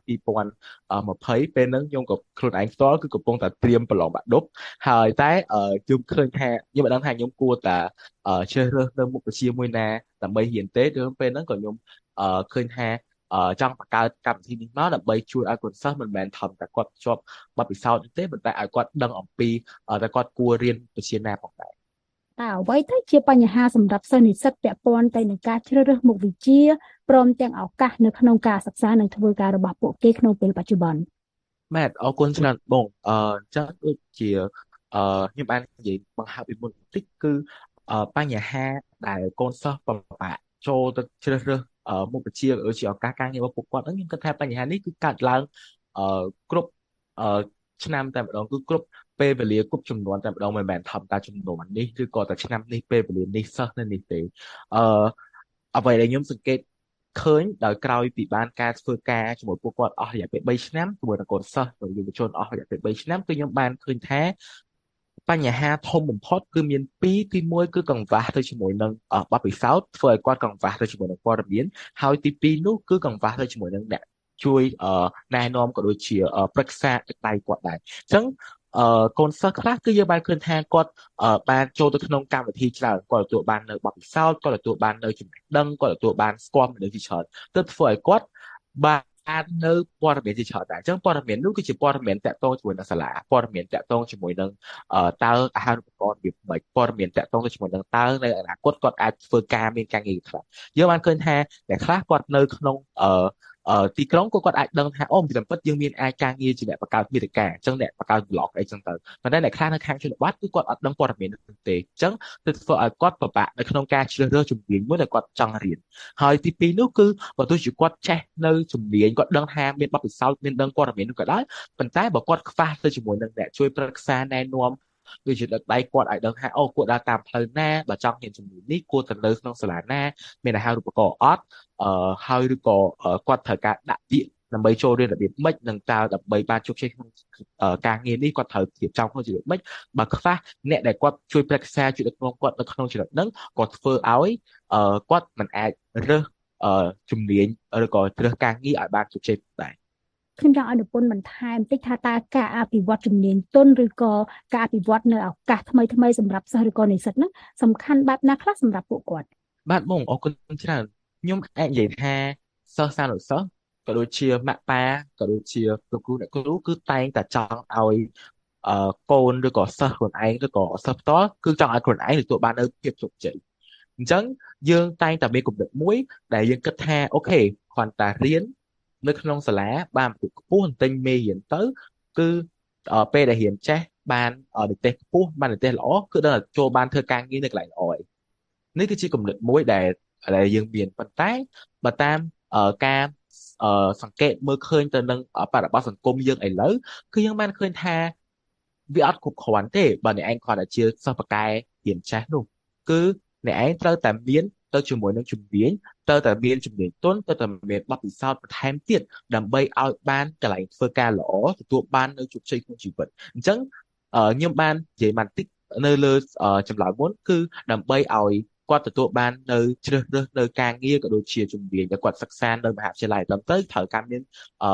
2020ពេលហ្នឹងខ្ញុំក៏ខ្លួនឯងផ្ទាល់គឺកំពុងតែត្រៀមប្រឡងបាក់ឌុបហើយតែខ្ញុំឃើញថាខ្ញុំមិនដឹងថាខ្ញុំគួរតែជ្រើសរើសនៅមុខវិជ្ជាមួយណាដើម្បីរៀនទេដល់ពេលហ្នឹងក៏ខ្ញុំឃើញថាចង់បង្កើតកម្មវិធីនេះមកដើម្បីជួយឲ្យកូនសិស្សមិនមែនថំតែគាត់ជាប់បទពិសោធន៍ទេប៉ុន្តែឲ្យគាត់ដឹងអំពីតែគាត់គួររៀនវិជ្ជាណាផងដែរតើអ្វីទៅជាបញ្ហាសម្រាប់សិស្សនិស្សិតពាក់ព័ន្ធទៅនឹងការជ្រើសរើសមុខវិជ្ជាព្រមទាំងឱកាសនៅក្នុងការសិក្សានិងធ្វើការរបស់ពួកគេក្នុងពេលបច្ចុប្បន្នបាទអរគុណច្រើនបងអញ្ចឹងដូចជាខ្ញុំបាននិយាយបង្ហើបពីមុនបន្តិចគឺបញ្ហាដែលកូនសិស្សពិបាកចូលទៅជ្រើសរើសមុខវិជ្ជាឬជាឱកាសការងាររបស់ពួកគាត់ហ្នឹងខ្ញុំគិតថាបញ្ហានេះគឺកើតឡើងគ្រប់ឆ្នាំតែម្ដងគឺគ្រប់ពេលវេលាគ្រប់ចំនួនតែម្ដងមិនមែនធម្មតាចំនួននេះឬក៏តែឆ្នាំនេះពេលវេលានេះសិស្សនៅនេះទេអ្វីដែលខ្ញុំសង្កេតឃើញដោយក្រោយពីបានការធ្វើការជាមួយពួកគាត់អស់រយៈពេល3ឆ្នាំជាមួយនឹងកូនសិស្សនិងយុវជនអស់រយៈពេល3ឆ្នាំគឺខ្ញុំបានឃើញថាបញ្ហាធំបំផុតគឺមាន2ទី1គឺកង្វះទៅជាមួយនឹងបទពិសោធន៍ធ្វើឲ្យគាត់កង្វះទៅជាមួយនឹងព័ត៌មានហើយទី2នោះគឺកង្វះទៅជាមួយនឹងអ្នកជួយណែនាំក៏ដូចជាប្រឹក្សាដៃគាត់ដែរអញ្ចឹងកូនសិស្សខ្លះគឺយើងបានឃើញថាគាត់បានចូលទៅក្នុងកម្មវិធីច្រើនគាត់ទទួលបាននៅបទពិសោធន៍គាត់ទទួលបាននៅចំណេះដឹងគាត់ទទួលបានស្គាល់មនុស្សជាច្រើនទើបធ្វើឲ្យគាត់បាននៅព័ត៌មានជាច្រើនដែរអញ្ចឹងព័ត៌មាននោះគឺជាព័ត៌មានតាក់ទងជាមួយនឹងសាលាព័ត៌មានតាក់ទងជាមួយនឹងតើអាហារូបករណ៍របៀបម៉េចព័ត៌មានតាក់ទងទៅជាមួយនឹងតើនៅអនាគតគាត់អាចធ្វើការមានការងារខ្លះយើងបានឃើញថាអ្នកខ្លះគាត់នៅក្នុងទីក្រុងគាត់អាចដឹងថាពីតាមពិតយើងមានអាចការងារជាអ្នកបង្កើតមាតិកាអញ្ចឹងអ្នកបង្កើត blog អីចឹងទៅប៉ុន្តែអ្នកខ្លះនៅខាងជនបទគឺគាត់អត់ដឹងព័ត៌មាននោះទេអញ្ចឹងទៅធ្វើឲ្យគាត់ពិបាកនៅក្នុងការជ្រើសរើសជំនាញមួយដែលគាត់ចង់រៀនហើយទី2នោះគឺបើទោះជាគាត់ចេះនៅជំនាញគាត់ដឹងថាមានបទពិសោធន៍មានដឹងព័ត៌មាននោះក៏ដោយប៉ុន្តែបើគាត់ខ្វះទៅជាមួយនឹងអ្នកជួយប្រឹក្សាណែនាំដូចជាដឹកដៃគាត់ឲ្យដឹងថាគួរដើរតាមផ្លូវណាបើចង់រៀនជំនាញនេះគួរទៅនៅក្នុងសាលាណាមានអាហារូបករណ៍អត់ហើយឬក៏គាត់ត្រូវការដាក់ពាក្យដើម្បីចូលរៀនរបៀបម៉េចនិងតើដើម្បីបានជោគជ័យក្នុងការងារនេះគាត់ត្រូវរៀបចំខ្លួនជាម៉េចបើខ្វះអ្នកដែលគាត់ជួយប្រឹក្សាជួយដឹកនាំគាត់នៅក្នុងចំណុចហ្នឹងគាត់ធ្វើឲ្យគាត់មិនអាចរើសជំនាញឬក៏រើសការងារឲ្យបានជោគជ័យដែរខ្ញុំចង់ឲ្យនិពន្ធបន្ថែមបន្តិចថាតើការអភិវឌ្ឍជំនាញទន់ឬក៏ការអភិវឌ្ឍនៅឱកាសថ្មីៗសម្រាប់សិស្សឬក៏និស្សិតហ្នឹងសំខាន់បែបណាខ្លះសម្រាប់ពួកគាត់បាទបងអរគុណច្រើនខ្ញុំអាចនិយាយថាសិស្សសានុសិស្សក៏ដូចជាម៉ាក់ប៉ាក៏ដូចជាលោកគ្រូអ្នកគ្រូគឺតែងតែចង់ឲ្យកូនឬក៏សិស្សខ្លួនឯងឬក៏សិស្សផ្ទាល់គឺចង់ឲ្យខ្លួនឯងទទួលបាននៅភាពជោគជ័យអញ្ចឹងយើងតែងតែមានគំនិតមួយដែលយើងគិតថាអូខេគ្រាន់តែរៀននៅក្នុងសាលាបានខ្ពស់ទិញមេរៀនទៅគឺពេលដែលរៀនចេះបាននិទេសខ្ពស់បាននិទេសល្អគឺដឹងថាចូលបានធ្វើការងារនៅកន្លែងល្អហើយនេះគឺជាគំនិតមួយដែលយើងមានប៉ុន្តែបើតាមការសង្កេតមើលឃើញទៅនឹងបរិបទសង្គមយើងឥឡូវគឺយើងបានឃើញថាវាអត់គ្រប់គ្រាន់ទេបើអ្នកឯងគ្រាន់តែជាសិស្សបកែរៀនចេះនោះគឺអ្នកឯងត្រូវតែមានទៅជាមួយនឹងជំនាញទៅតែមានជំនាញទន់ទៅតែមានបទពិសោធន៍បន្ថែមទៀតដើម្បីឲ្យបានកន្លែងធ្វើការល្អទទួលបាននៅជោគជ័យក្នុងជីវិតអញ្ចឹងខ្ញុំបាននិយាយបន្តិចនៅលើចម្លើយមុនគឺដើម្បីឲ្យគាត់ទទួលបាននៅជ្រើសរើសនៅការងារក៏ដូចជាជំនាញដែលគាត់សិក្សានៅមហាវិទ្យាល័យដល់ទៅត្រូវការមាន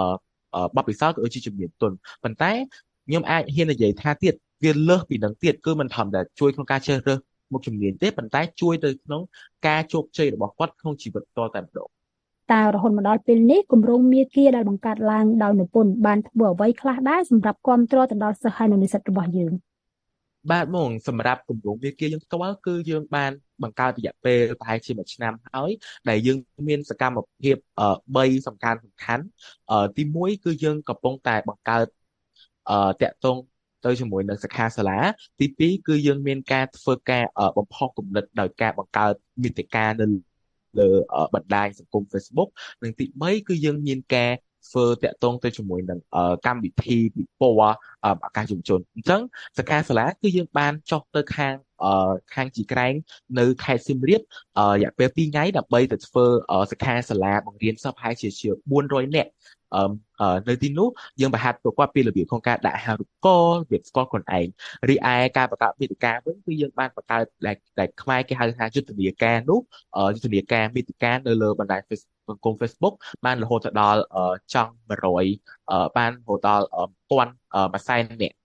បទពិសោធន៍ក៏ដូចជាជំនាញទន់ប៉ុន្តែខ្ញុំអាចហ៊ាននិយាយថាទៀតវាលើសពីនឹងទៀតគឺមិនធម្មតាជួយក្នុងការជ្រើសរើសមុខជំនាញទេប៉ុន្តែជួយទៅក្នុងការជោគជ័យរបស់គាត់ក្នុងជីវិតតតែម្ដងតើរហូតមកដល់ពេលនេះគម្រោងមាគ៌ាដែលបង្កើតឡើងដោយនិពន្ធបានធ្វើអ្វីខ្លះដែរសម្រាប់គ្រប់គ្រងទៅដល់សិស្សហើយនិងនិស្សិតរបស់យើងបាទហ្មងសម្រាប់គម្រោងមាគ៌ាយើងផ្ទាល់គឺយើងបានបង្កើតរយៈពេលប្រហែលជាមួយឆ្នាំហើយដែលយើងមានសកម្មភាព3សំខាន់ទី1គឺយើងកំពុងតែបង្កើតតាក់ទងទៅជាមួយនឹងសិក្ខាសាលាទី2គឺយើងមានការធ្វើការបំផុសគំនិតដោយការបង្កើតមាតិកានៅលើបណ្ដាញសង្គម Facebook និងទី3គឺយើងមានការធ្វើតាក់ទងទៅជាមួយនឹងកម្មវិធីពិព័រណ៍ឱកាសយុវជនអញ្ចឹងសិក្ខាសាលាគឺយើងបានចុះទៅខាងជីក្រែងនៅខេត្តសៀមរាបរយៈពេល2ថ្ងៃដើម្បីទៅធ្វើសិក្ខាសាលាបង្រៀនសិស្សប្រហែលជា400នាក់នៅទីនោះយើងបង្ហាត់ពួកគាត់ពីរបៀបក្នុងការដាក់ហារូបករណ៍របៀបស្គាល់ខ្លួនឯងរីឯការបង្កើតមាតិកាវិញគឺយើងបានបង្កើតដែលខ្មែរគេហៅថាយុទ្ធនាការនោះយុទ្ធនាការមាតិកានៅលើបណ្ដាញសង្គម Facebook បានរហូតដល់ចង់100បានរហូតដល់1000នាក់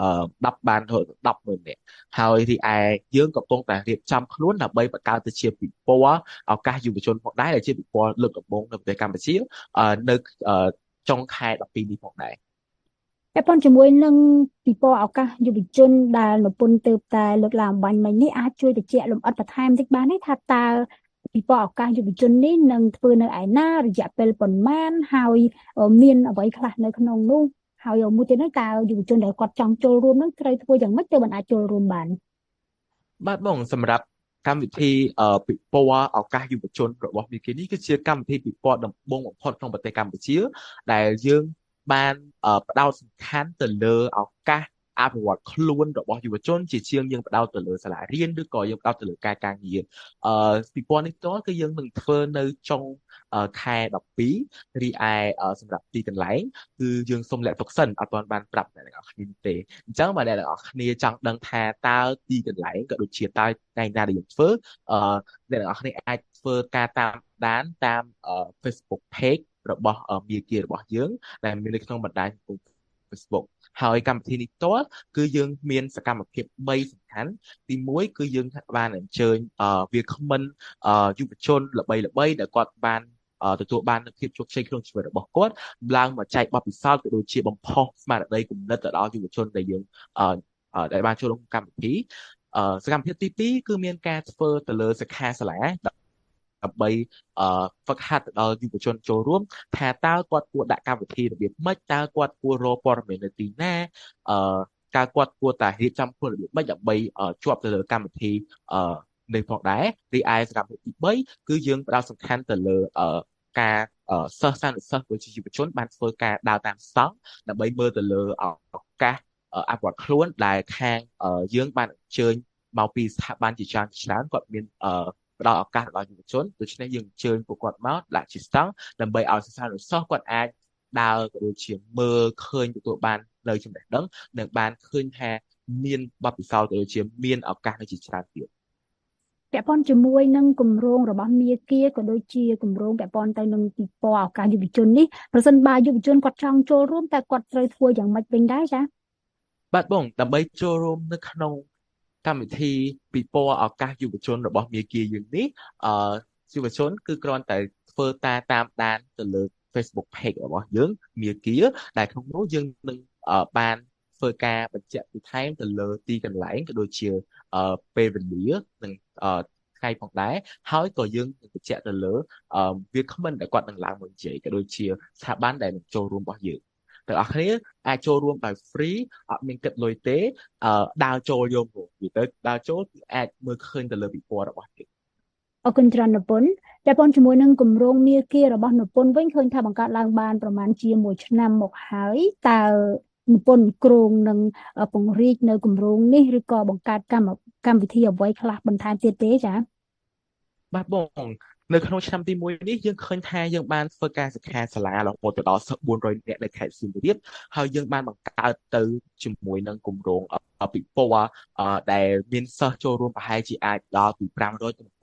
10បានរហូតដល់100000នាក់ហើយរីឯយើងកំពុងតែរៀបចំខ្លួនដើម្បីបង្កើតទៅជាពិព័រណ៍ឱកាសយុវជនផងដែរដែលជាពិព័រណ៍លើកដំបូងនៅប្រទេសកម្ពុជានៅចុងខែ12នេះផងដែរតែប៉ុនជាមួយនឹងពិព័រណ៍ឱកាសយុវជនដែលនិពន្ធទៅតែលើកឡើងបាញ់មិញនេះអាចជួយបញ្ជាក់លម្អិតបន្ថែមតិចបានទេថាតើពិព័រណ៍ឱកាសយុវជននេះនឹងធ្វើនៅឯណារយៈពេលប៉ុន្មានហើយមានអ្វីខ្លះនៅក្នុងនោះហើយមួយទៀតនោះតើយុវជនដែលគាត់ចង់ចូលរួមនឹងត្រូវធ្វើយ៉ាងម៉េចទើបមិនអាចចូលរួមបានបាទបងសម្រាប់កម្មវិធីពិព័រណ៍ឱកាសយុវជនរបស់មាគ៌ានេះគឺជាកម្មវិធីពិព័រណ៍ដំបូងបំផុតក្នុងប្រទេសកម្ពុជាដែលយើងបានផ្ដោតសំខាន់ទៅលើឱកាសអភិវឌ្ឍខ្លួនរបស់យុវជនជាជាងយើងផ្ដោតទៅលើសាលារៀនឬក៏យើងផ្ដោតទៅលើការងារពិព័រណ៍នេះផ្ទាល់គឺយើងនឹងធ្វើនៅចុងខែ12រីឯសម្រាប់ទីកន្លែងគឺយើងសូមលាក់ទុកសិនអត់ទាន់បានប្រាប់អ្នកទាំងអស់គ្នាទេអញ្ចឹងបើអ្នកទាំងអស់គ្នាចង់ដឹងថាតើទីកន្លែងក៏ដូចជាតើថ្ងៃណាដែលយើងធ្វើអ្នកទាំងអស់គ្នាអាចធ្វើការតាមដានតាម Facebook page របស់មាគ៌ារបស់យើងដែលមាននៅក្នុងបណ្ដាញ Facebook ហើយកម្មវិធីនេះផ្ទាល់គឺយើងមានសកម្មភាព3សំខាន់ទី1គឺយើងបានអញ្ជើញវាគ្មិនយុវជនល្បីដែលគាត់បានទទួលបាននូវភាពជោគជ័យក្នុងជីវិតរបស់គាត់ឡើងមកចែកបទពិសោធន៍ក៏ដូចជាបំផុសស្មារតីគំនិតទៅដល់យុវជនដែលយើងដែលបានចូលរួមកម្មវិធីសកម្មភាពទី2គឺមានការធ្វើទៅលើសិក្ខាសាលាដើម្បីហ្វឹកហាត់ទៅដល់យុវជនចូលរួមថាតើគាត់គួរដាក់កម្មវិធីរបៀបម៉េចតើគាត់គួររកព័ត៌មាននៅទីណាតើគាត់គួរតែរៀបចំខ្លួនរបៀបម៉េចដើម្បីជាប់ទៅលើកម្មវិធីនេះផងដែររីឯសកម្មភាពទី3គឺយើងផ្ដោតសំខាន់ទៅលើការសិស្សសានុសិស្សវិជ្ជាជីវជនបានធ្វើការដើរតាមសង្ឃដើម្បីមើលទៅលើឱកាសអភិវឌ្ឍខ្លួនដែលខាងយើងបានអញ្ជើញមកពីស្ថាប័នជាច្រើនគាត់មានផ្ដល់ឱកាសដល់យុវជនដូច្នេះយើងអញ្ជើញពួកគាត់មកដាក់ជាស្តង់ដើម្បីឲ្យសិស្សានុសិស្សគាត់អាចដើរក៏ដូចជាមើលឃើញទទួលបាននៅចំណេះដឹងនិងបានឃើញថាមានបទពិសោធន៍ក៏ដូចជាមានឱកាសនៅជាច្រើនទៀតពាក់ព័ន្ធជាមួយនឹងគម្រោងរបស់មាគ៌ាក៏ដូចជាគម្រោងពាក់ព័ន្ធទៅនឹងពិព័រណ៍ឱកាសយុវជននេះប្រសិនបើយុវជនគាត់ចង់ចូលរួមតែគាត់ត្រូវធ្វើយ៉ាងម៉េចវិញដែរចា៎បាទបងដើម្បីចូលរួមនៅក្នុងកម្មវិធីពិព័រណ៍ឱកាសយុវជនរបស់មាគ៌ាយើងនេះយុវជនគឺគ្រាន់តែធ្វើតាមដានទៅលើ Facebook page របស់យើងមាគ៌ាដែលក្នុងនោះយើងនឹងបានធ្វើការបញ្ជាក់បន្ថែមទៅលើទីកន្លែងក៏ដូចជាពេលវេលានិងថ្ងៃផងដែរហើយក៏យើងនឹងបញ្ជាក់ទៅលើវាគ្មិនដែលគាត់នឹងឡើងមកនិយាយក៏ដូចជាស្ថាប័នដែលនឹងចូលរួមរបស់យើងទាំងអស់គ្នាអាចចូលរួមដោយ free អត់មានគិតលុយទេដើរចូលយកមកពីទៅដើរចូលគឺអាចមើលឃើញទៅលើពិព័រណ៍របស់យើងអរគុណច្រើននិពន្ធតែប៉ុនជាមួយនឹងគម្រោងមាគ៌ារបស់និពន្ធវិញឃើញថាបង្កើតឡើងបានប្រហែល1ឆ្នាំមកហើយតើនិពន្ធគ្រោងនឹងពង្រីកនៅគម្រោងនេះឬក៏បង្កើតកម្មវិធីអ្វីខ្លះបន្ថែមទៀតទេចា៎បាទបងនៅក្នុងឆ្នាំទី1នេះយើងឃើញថាយើងបានធ្វើការសិក្ខាសាលារហូតដល់400នាក់នៅខេត្តសៀមរាបហើយយើងបានបង្កើតទៅជាមួយនឹងគម្រោងពិព័រណ៍ដែលមានសិស្សចូលរួមប្រហែលជាអាចដល់ពី500ទៅ1000នាក់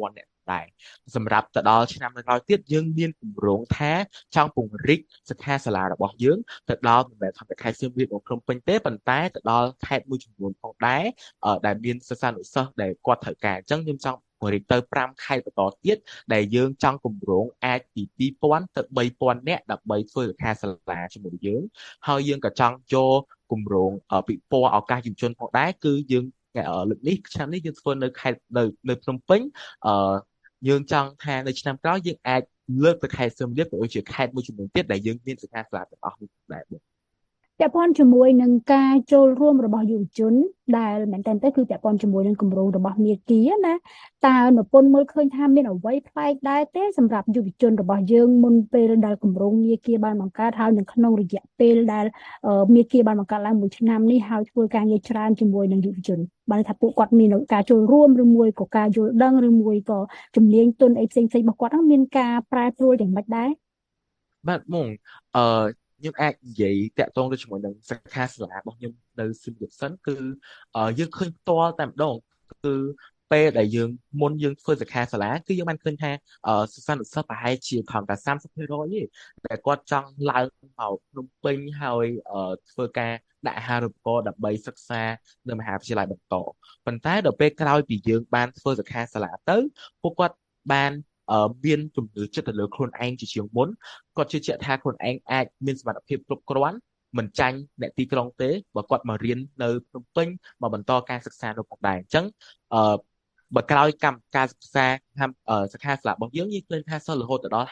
ដែរសម្រាប់ទៅដល់ឆ្នាំក្រោយទៀតយើងមានគម្រោងថាចង់ពង្រីកសិក្ខាសាលារបស់យើងទៅដល់មិនមែនខេត្តសៀមរាបនិងភ្នំពេញទេប៉ុន្តែទៅដល់ខេត្តមួយចំនួនផងដែរដែលមានសិស្សានុសិស្សដែលគាត់ត្រូវការអញ្ចឹងខ្ញុំចង់ពង្រីកទៅ5ខេត្តបន្តទៀតដែលយើងចង់គម្រោងអាចពី2000ទៅ3000នាក់ដើម្បីធ្វើសិក្ខាសាលាជាមួយយើងហើយយើងក៏ចង់យកគម្រោងពិព័រណ៍ឱកាសយុវជនផងដែរគឺយើងលើកនេះឆ្នាំនេះយើងធ្វើនៅខេត្តនៅភ្នំពេញយើងចង់ថានៅឆ្នាំក្រោយយើងអាចលើកទៅខេត្តសៀមរាបក៏ដូចជាខេត្តមួយចំនួនទៀតដែលយើងមានសិក្ខាសាលាទាំងអស់នេះដែរពាក់ព័ន្ធជាមួយនឹងការចូលរួមរបស់យុវជនដែលមែនតើគឺពាក់ព័ន្ធជាមួយនឹងគម្រោងរបស់មាគ៌ាណាតើនពុនមើលឃើញថាមានអ្វីប្លែកដែរទេសម្រាប់យុវជនរបស់យើងមុនពេលដែលគម្រោងមាគ៌ាបានបង្កើតហើយនៅក្នុងរយៈពេលដែលមាគ៌ាបានបង្កើតឡើង1ឆ្នាំនេះហើយធ្វើការងារច្រើនជាមួយនឹងយុវជនបានថាពួកគាត់មានការចូលរួមឬមួយក៏ការយល់ដឹងឬមួយក៏ជំនាញទុនអីផ្សេងៗរបស់គាត់ហ្នឹងមានការប្រែប្រួលយ៉ាងម៉េចដែរបាទមកខ្ញុំអាចនិយាយតាក់ទងទៅជាមួយនឹងសិក្ខាសាលារបស់ខ្ញុំនៅសៀមរាបសិនគឺយើងឃើញផ្ទាល់តែម្ដងគឺពេលដែលយើងមុនយើងធ្វើសិក្ខាសាលាគឺយើងបានឃើញថាសិស្សានុសិស្សប្រហែលជាធម្មតា 30% ទេតែគាត់ចង់ឡើងមកភ្នំពេញហើយធ្វើការដាក់អាហារូបករណ៍ដើម្បីសិក្សានៅមហាវិទ្យាល័យបន្តប៉ុន្តែដល់ពេលក្រោយពីយើងបានធ្វើសិក្ខាសាលាទៅពួកគាត់បានមានជំនឿចិត្តទៅលើខ្លួនឯងជាជាងមុនគាត់ជឿជាក់ថាខ្លួនឯងអាចមានសមត្ថភាពគ្រប់គ្រាន់មិនចាញ់អ្នកទីក្រុងទេបើគាត់មករៀននៅភ្នំពេញមកបន្តការសិក្សានៅផងដែរអញ្ចឹងបើក្រោយកម្មការសិក្សាសិក្ខាសាលារបស់យើងឃើញថាសិស្សរហូតដល់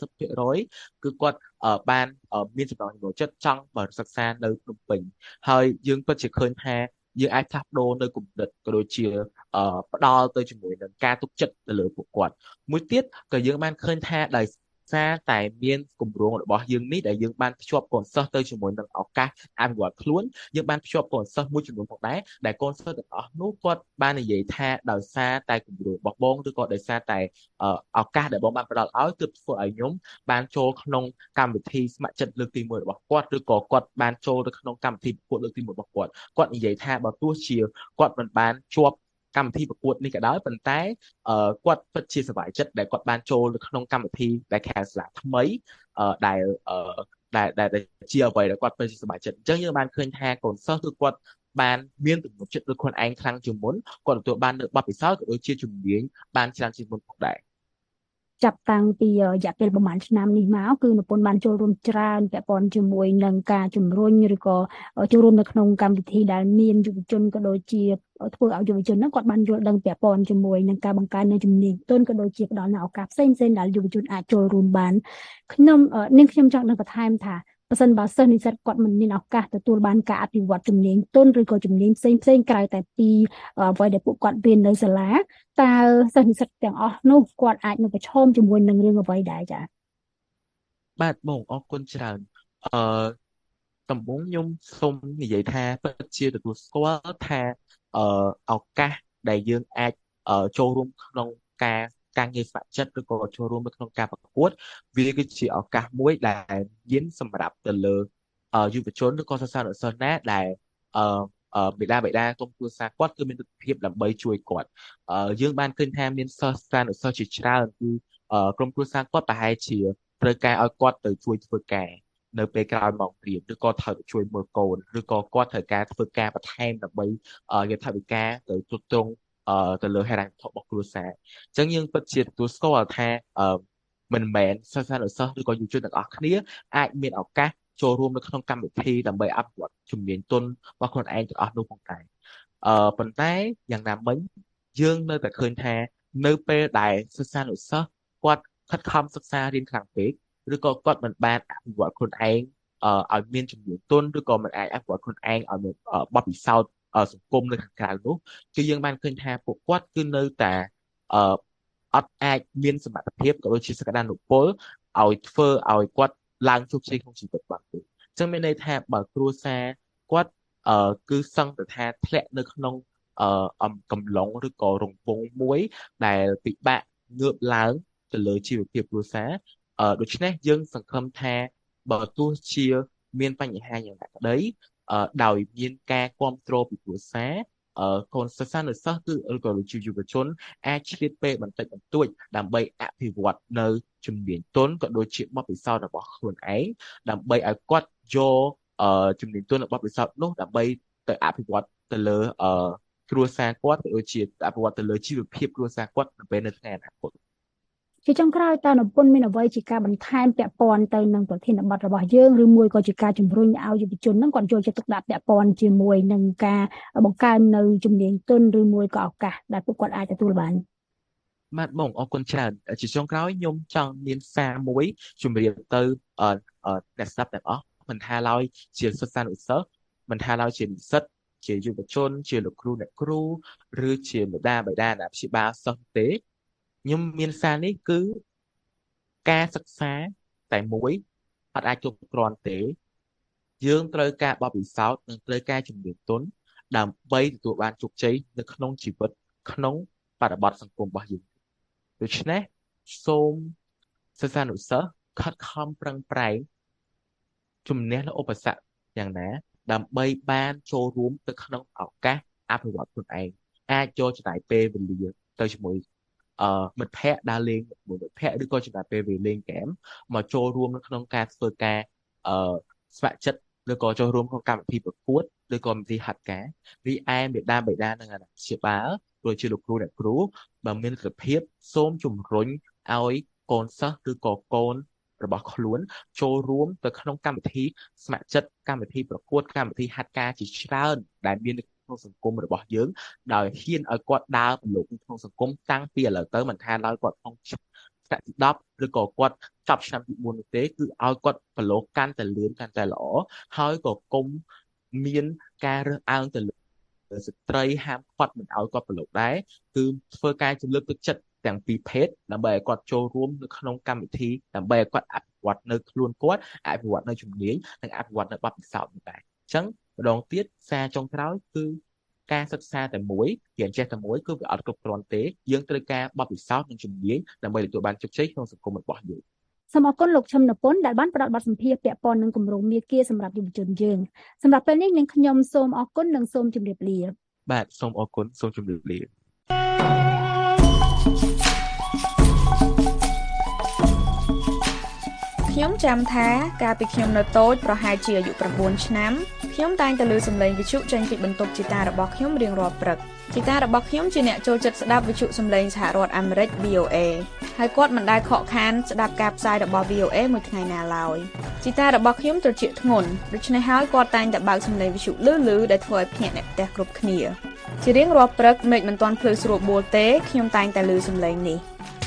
50% គឺគាត់បានមានចំណង់ចំណូលចិត្តចង់មកសិក្សានៅភ្នំពេញហើយយើងពិតជាឃើញថាយើងអាចផ្លាស់ប្ដូរនៅគំនិតក៏ដូចជាផ្ដល់ទៅជាមួយនឹងការទុកចិត្តទៅលើពួកគាត់មួយទៀតក៏យើងបានឃើញថាដោយសារតែមានគម្រោងរបស់យើងនេះដែលយើងបានភ្ជាប់កូនសិស្សទៅជាមួយនឹងឱកាសអភិវឌ្ឍខ្លួនយើងបានភ្ជាប់កូនសិស្សមួយចំនួនផងដែរដែលកូនសិស្សទាំងអស់នោះគាត់បាននិយាយថាដោយសារតែគម្រោងរបស់បងឬក៏ដោយសារតែឱកាសដែលបងបានផ្ដល់ឲ្យទើបធ្វើឲ្យខ្ញុំបានចូលក្នុងកម្មវិធីស្ម័គ្រចិត្តលើកទី1របស់គាត់ឬក៏គាត់បានចូលទៅក្នុងកម្មវិធីប្រកួតលើកទី1របស់គាត់និយាយថាបើទោះជាគាត់មិនបានជាប់កម្មវិធីប្រកួតនេះក៏ដោយប៉ុន្តែគាត់ពិតជាសប្បាយចិត្តដែលគាត់បានចូលនៅក្នុងកម្មវិធីដែលខាងសាលាថ្មីដែលជាអ្វីដែលគាត់ពិតជាសប្បាយចិត្តអញ្ចឹងយើងបានឃើញថាកូនសិស្សគឺគាត់បានមានទំនុកចិត្តលើខ្លួនឯងខ្លាំងជាងមុនគាត់ទទួលបាននៅបទពិសោធន៍ក៏ដូចជាជំនាញបានច្រើនជាងមុនផងដែរចាប់តាំងពីរយៈពេលប្រហែលឆ្នាំនេះមកគឺនពុនបានចូលរួមច្រើនពាក់ព័ន្ធជាមួយនឹងការជំរុញឬក៏ចូលរួមនៅក្នុងកម្មវិធីដែលមានយុវជនក៏ដូចជាធ្វើឲ្យយុវជនហ្នឹងគាត់បានយល់ដឹងពាក់ព័ន្ធជាមួយនឹងការបង្កើននៅជំនាញទុនក៏ដូចជាផ្ដល់នូវឱកាសផ្សេងៗដែលយុវជនអាចចូលរួមបានខ្ញុំចង់នឹងបន្ថែមថាបើសិនបើសិស្សនិស្សិតគាត់មិនមានឱកាសទទួលបានការអភិវឌ្ឍជំនាញទុនឬក៏ជំនាញផ្សេងក្រៅតែពីអ្វីដែលពួកគាត់រៀននៅសាលាតើសិស្សនិស្សិតទាំងអស់នោះគាត់អាចនឹងប្រឈមជាមួយនឹងរឿងអ្វីដែរចា៎បាទបងអរគុណច្រើនដំបូងខ្ញុំសូមនិយាយថាពិតជាទទួលស្គាល់ថាឱកាសដែលយើងអាចចូលរួមក្នុងការងារស្ម័គ្រចិត្តឬក៏ចូលរួមនៅក្នុងការប្រកួតវាគឺជាឱកាសមួយដែលមានសម្រាប់ទៅលើយុវជនឬក៏សិស្សានុសិស្សណាដែលបិតាក្រុមគ្រួសារគាត់គឺមានទស្សនវិជ្ជាដើម្បីជួយគាត់យើងបានឃើញថាមានសិស្សានុសិស្សជាច្រើនគឺក្រុមគ្រួសារគាត់ប្រហែលជាត្រូវការឲ្យគាត់ទៅជួយធ្វើការនៅពេលក្រោយមករៀនឬក៏ត្រូវទៅជួយមើលកូនឬក៏គាត់ត្រូវការធ្វើការបន្ថែមដើម្បីយកថវិកាទៅទ្រទ្រង់ទៅលើហេដ្ឋារចនាសម្ព័ន្ធរបស់គ្រួសារអញ្ចឹងយើងពិតជាទទួលស្គាល់ថាមិនមែនសិស្សានុសិស្សឬក៏យុវជនទាំងអស់គ្នាអាចមានឱកាសចូលរួមនៅក្នុងកម្មវិធីដើម្បីអភិវឌ្ឍជំនាញទុនរបស់ខ្លួនឯងទាំងអស់នោះផងដែរប៉ុន្តែយ៉ាងណាមិញយើងនៅតែឃើញថានៅពេលដែលសិស្សានុសិស្សគាត់ខិតខំសិក្សារៀនខ្លាំងពេកឬក៏គាត់មិនបានអភិវឌ្ឍខ្លួនឯងឲ្យមានជំនាញទុនឬក៏មិនអាចអភិវឌ្ឍខ្លួនឯងឲ្យមានបទពិសោធន៍សង្គមនៅខាងក្រៅនោះគឺយើងបានឃើញថាពួកគាត់គឺនៅតែអត់អាចមានសមត្ថភាពក៏ដូចជាសក្តានុពលឲ្យធ្វើឲ្យគាត់ឡើងជោគជ័យក្នុងជីវិតបានទេអញ្ចឹងមានន័យថាបើគ្រួសារគាត់គឺសឹងតែថាធ្លាក់នៅក្នុងកំឡុងឬក៏រង្វង់មួយដែលពិបាកងើបឡើងទៅលើជីវភាពគ្រួសារដូច្នេះយើងសង្ឃឹមថាបើទោះជាមានបញ្ហាយ៉ាងណាក្តីដោយមានការគ្រប់គ្រងពីគ្រួសារកូនសិស្សានុសិស្សឬក៏ជាយុវជនអាចឆ្លៀតពេលបន្តិចបន្តួចដើម្បីអភិវឌ្ឍនៅជំនាញទន់ក៏ដូចជាបទពិសោធន៍របស់ខ្លួនឯងដើម្បីឲ្យគាត់យកជំនាញទន់របស់បទពិសោធន៍នោះដើម្បីទៅអភិវឌ្ឍទៅលើគ្រួសារគាត់ក៏ដូចជាអភិវឌ្ឍទៅលើជីវភាពគ្រួសារគាត់នៅពេលនៅថ្ងៃអនាគតជាចុងក្រោយតើនពុនមានអ្វីជាការបន្ថែមពាក់ព័ន្ធទៅនឹងប្រធានបទរបស់យើងឬមួយក៏ជាការជំរុញឲ្យយុវជនហ្នឹងគាត់យកចិត្តទុកដាក់ពាក់ព័ន្ធជាមួយនឹងការបង្កើននៅជំនាញទន់ឬមួយក៏ឱកាសដែលពួកគាត់អាចទទួលបានបាទបងអរគុណច្រើនជាចុងក្រោយខ្ញុំចង់មានសារមួយជម្រាបទៅអ្នកស្ដាប់ទាំងអស់មិនថាឡើយជាសិស្សានុសិស្សមិនថាឡើយជានិស្សិតជាយុវជនជាលោកគ្រូអ្នកគ្រូឬជាមាតាបិតាអ្នកព្យាបាលសិស្សទេខ្ញុំមានសារនេះគឺការសិក្សាតែមួយអត់អាចគ្រប់គ្រាន់ទេយើងត្រូវការបទពិសោធន៍និងត្រូវការជំនាញទន់ដើម្បីទទួលបានជោគជ័យនៅក្នុងជីវិតក្នុងបរិបទសង្គមរបស់យើងដូច្នេះសូមសិស្សានុសិស្សខិតខំប្រឹងប្រែងជំនះលើឧបសគ្គយ៉ាងណាដើម្បីបានចូលរួមទៅក្នុងឱកាសអភិវឌ្ឍខ្លួនឯងអាចចូលចំណាយពេលវេលាទៅជាមួយមិត្តភ័ក្តិដើរលេងមួយមិត្តភ័ក្តិឬក៏ចំណាយពេលវេលាលេងហ្គេមមកចូលរួមនៅក្នុងការធ្វើការស្ម័គ្រចិត្តឬក៏ចូលរួមក្នុងកម្មវិធីប្រកួតឬក៏កម្មវិធីហាត់ការរីឯមេដាបេដានិងអាណាព្យាបាលដូចជាលោកគ្រូអ្នកគ្រូបើមានលទ្ធភាពសូមជំរុញឲ្យកូនសិស្សឬក៏កូនរបស់ខ្លួនចូលរួមទៅក្នុងកម្មវិធីស្ម័គ្រចិត្តកម្មវិធីប្រកួតកម្មវិធីហាត់ការជាច្រើនដែលមានក្នុងសង្គមរបស់យើងដោយហ៊ានឲ្យគាត់ដើរប្រឡូកក្នុងសង្គមតាំងពីឥឡូវទៅមិនថាឡើយគាត់ក្នុងថ្នាក់ទី10ឬក៏គាត់ចប់ឆ្នាំទី4នោះទេគឺឲ្យគាត់ប្រឡូកកាន់តែលឿនកាន់តែល្អហើយក៏គុំមានការរើសអើងទៅលើស្ត្រីហាមឃាត់មិនឲ្យគាត់ប្រឡូកដែរគឺធ្វើការលើកទឹកចិត្តទាំងពីរភេទដើម្បីឲ្យគាត់ចូលរួមនៅក្នុងកម្មវិធីដើម្បីឲ្យគាត់អភិវឌ្ឍនៅខ្លួនគាត់អភិវឌ្ឍនៅជំនាញនិងអភិវឌ្ឍនៅបទពិសោធន៍នេះដែរអញ្ចឹងម្ដងទៀតសារចុងក្រោយគឺការសិក្សាតែមួយរៀនចេះតែមួយគឺវាអត់គ្រប់គ្រាន់ទេយើងត្រូវការបទពិសោធន៍និងជំនាញដើម្បីទទួលបានជោគជ័យក្នុងសង្គមរបស់យើងសូមអរគុណលោកឈឹមនពុនដែលបានផ្ដល់បទសម្ភាសន៍ពាក់ព័ន្ធនឹងគម្រោងមាគ៌ាសម្រាប់យុវជនយើងសម្រាប់ពេលនេះនាងខ្ញុំសូមអរគុណនិងសូមជម្រាបលាបាទសូមអរគុណសូមជម្រាបលាខ្ញុំចាំថាកាលពីខ្ញុំនៅតូចប្រហែលជាអាយុ9ឆ្នាំខ្ញុំតែងតែឮសំឡេងវិទ្យុចេញពីបន្ទប់ជីតារបស់ខ្ញុំរៀងរាល់ព្រឹកជីតារបស់ខ្ញុំជាអ្នកចូលចិត្តស្ដាប់វិទ្យុសំឡេងសហរដ្ឋអាមេរិក VOA ហើយគាត់មិនដែលខកខានស្ដាប់ការផ្សាយរបស់ VOA មួយថ្ងៃណាឡើយជីតារបស់ខ្ញុំត្រជាក់ធ្ងន់ដូច្នេះហើយគាត់តែងតែបើកសំឡេងវិទ្យុលឺៗដែលធ្វើឲ្យភ្នាក់អ្នកផ្ទះគ្រប់គ្នាជារៀងរាល់ព្រឹកមេឃមិនទាន់ភ្លឺស្រួលបួលទេខ្ញុំតែងតែឮសំឡេងនេះ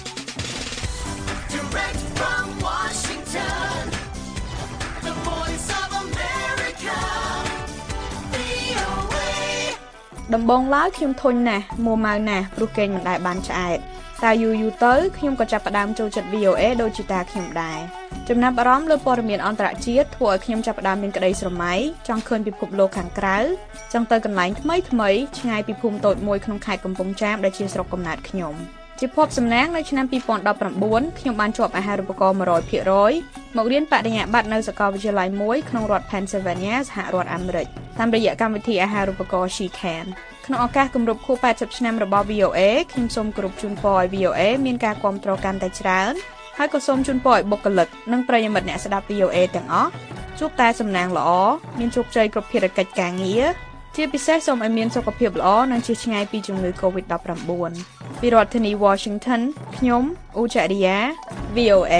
ដំបងឡើយខ្ញុំធុញណាស់មួម៉ៅណាស់ព្រោះគេងមិនដែលបានឆ្អែតតែយូរទៅខ្ញុំក៏ចាប់ផ្ដើមចូលចិត្ត VOA ដូចជាតាខ្ញុំដែរចំណាប់អារម្មណ៍លើព័ត៌មានអន្តរជាតិធ្វើឲ្យខ្ញុំចាប់ផ្ដើមមានក្តីស្រមៃចង់ឃើញពិភពលោកខាងក្រៅចង់ទៅកន្លែងថ្មីឆ្ងាយពីភូមិតូចមួយក្នុងខេត្តកំពង់ចាមដែលជាស្រុកកំណើតខ្ញុំជាភពសំណាងនៅឆ្នាំ2019ខ្ញុំបានជាប់អាហារូបករណ៍ 100% មករៀនបរិញ្ញាបត្រនៅសាកលវិទ្យាល័យមួយក្នុងរដ្ឋ Pennsylvania សហរដ្ឋអាមេរិកតាមរយៈកម្មវិធីអាហារូបករណ៍ She Can ក្នុងឱកាសគម្រប់ខួប80ឆ្នាំរបស់ VOA ខ្ញុំសូមគោរពជូនពរឲ្យ VOA មានការគាំទ្រកាន់តែច្រើនហើយក៏សូមជូនពរឲ្យបុគ្គលិកនិងប្រិយមិត្តអ្នកស្ដាប់ VOA ទាំងអស់ជួបតែសំណាងល្អមានជោគជ័យគ្រប់ភារកិច្ចការងារជាពិសេសសូមឲ្យមានសុខភាពល្អនិងជៀសឆ្ងាយពីជំងឺ COVID-19 ពីរដ្ឋធានី Washington ខ្ញុំអ៊ូចរិយា VOA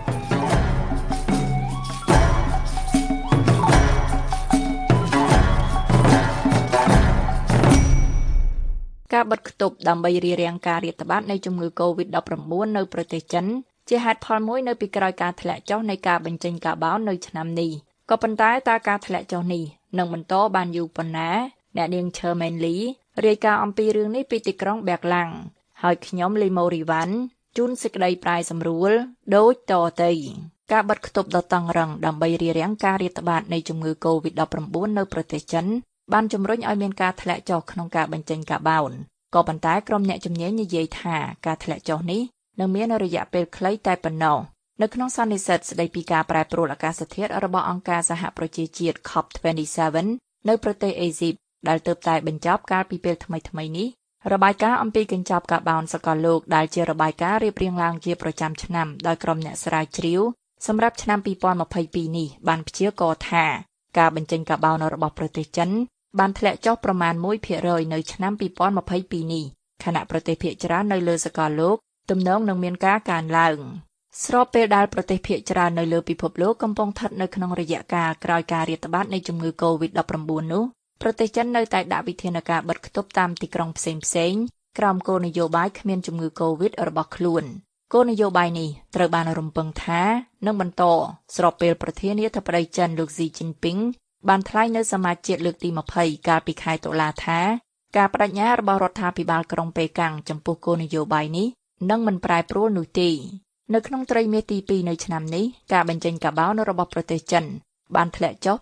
ការបិទគប់ដើម្បីរារាំងការរាតត្បាតនៃជំងឺ COVID-19 នៅប្រទេសចិនជាហេតុផលមួយនៅពីក្រោយការធ្លាក់ចុះនៃការបញ្ចេញកាបូននៅឆ្នាំនេះក៏ប៉ុន្តែតើការធ្លាក់ចុះនេះនឹងបន្តបានយូរប៉ុណ្ណាអ្នកនាង Chermain Lee រាយការណ៍អំពីរឿងនេះពីទីក្រុងបែកឡាំងហើយខ្ញុំលីម៉ូរីវ៉ាន់ជូនសេចក្តីប្រាយសម្រួលដូចតទៅការបិទគប់ដ៏តឹងរ៉ឹងដើម្បីរារាំងការរាតត្បាតនៃជំងឺ COVID-19 នៅប្រទេសចិនបានជំរុញឲ្យមានការធ្លាក់ចុះក្នុងការបញ្ចេញកាបូនក៏ប៉ុន្តែក្រុមអ្នកជំនាញនិយាយថាការធ្លាក់ចុះនេះនឹងមានរយៈពេលខ្លីតែប៉ុណ្ណោះនៅក្នុងសន្និសីទស្តីពីការប្រែប្រួលអាកាសធាតុរបស់អង្គការសហប្រជាជាតិ COP27 នៅប្រទេសអេស៊ីបដែលទើបតែបញ្ចប់កាលពីពេលថ្មីៗនេះរបាយការណ៍អំពីកញ្ចប់កាបូនសកលលោកដែលជារបាយការណ៍រៀបរៀងឡើងជាប្រចាំឆ្នាំដោយក្រុមអ្នកស្រាវជ្រាវសម្រាប់ឆ្នាំ2022នេះបានព្យាករណ៍ថាការបញ្ចេញកាបូនរបស់ប្រទេសចិនបានធ្លាក់ចុះប្រមាណ 1% នៅឆ្នាំ2022នេះខណៈប្រទេសភាគច្រើននៅលើសកលលោកទំនងនឹងមានការកើនឡើងស្របពេលដែលប្រទេសភាគច្រើននៅលើពិភពលោកកំពុងស្ថិតនៅក្នុងរយៈកាលក្រោយការរាតត្បាតនៃជំងឺ COVID-19 នោះប្រទេសចិននៅតែដាក់វិធានការបិទគប់តាមទីក្រុងផ្សេងៗក្រោមគោលនយោបាយគ្មានជំងឺ COVID របស់ខ្លួនគោលនយោបាយនេះត្រូវបានរំពឹងថានឹងបន្តស្របពេលប្រធានាធិបតីចិនលោកស៊ីជីនពីងបានថ្លែងនៅសមាជជាតិលើកទី20កាលពីខែតុលាថាការបដិញ្ញារបស់រដ្ឋាភិបាលក្រុងប៉េកាំងចំពោះគោលនយោបាយនេះនឹងមិនប្រែប្រួលនោះទេនៅក្នុងត្រីមាសទី2នៅឆ្នាំនេះការបញ្ចេញកាបូនរបស់ប្រទេសចិនបានធ្លាក់ចុះ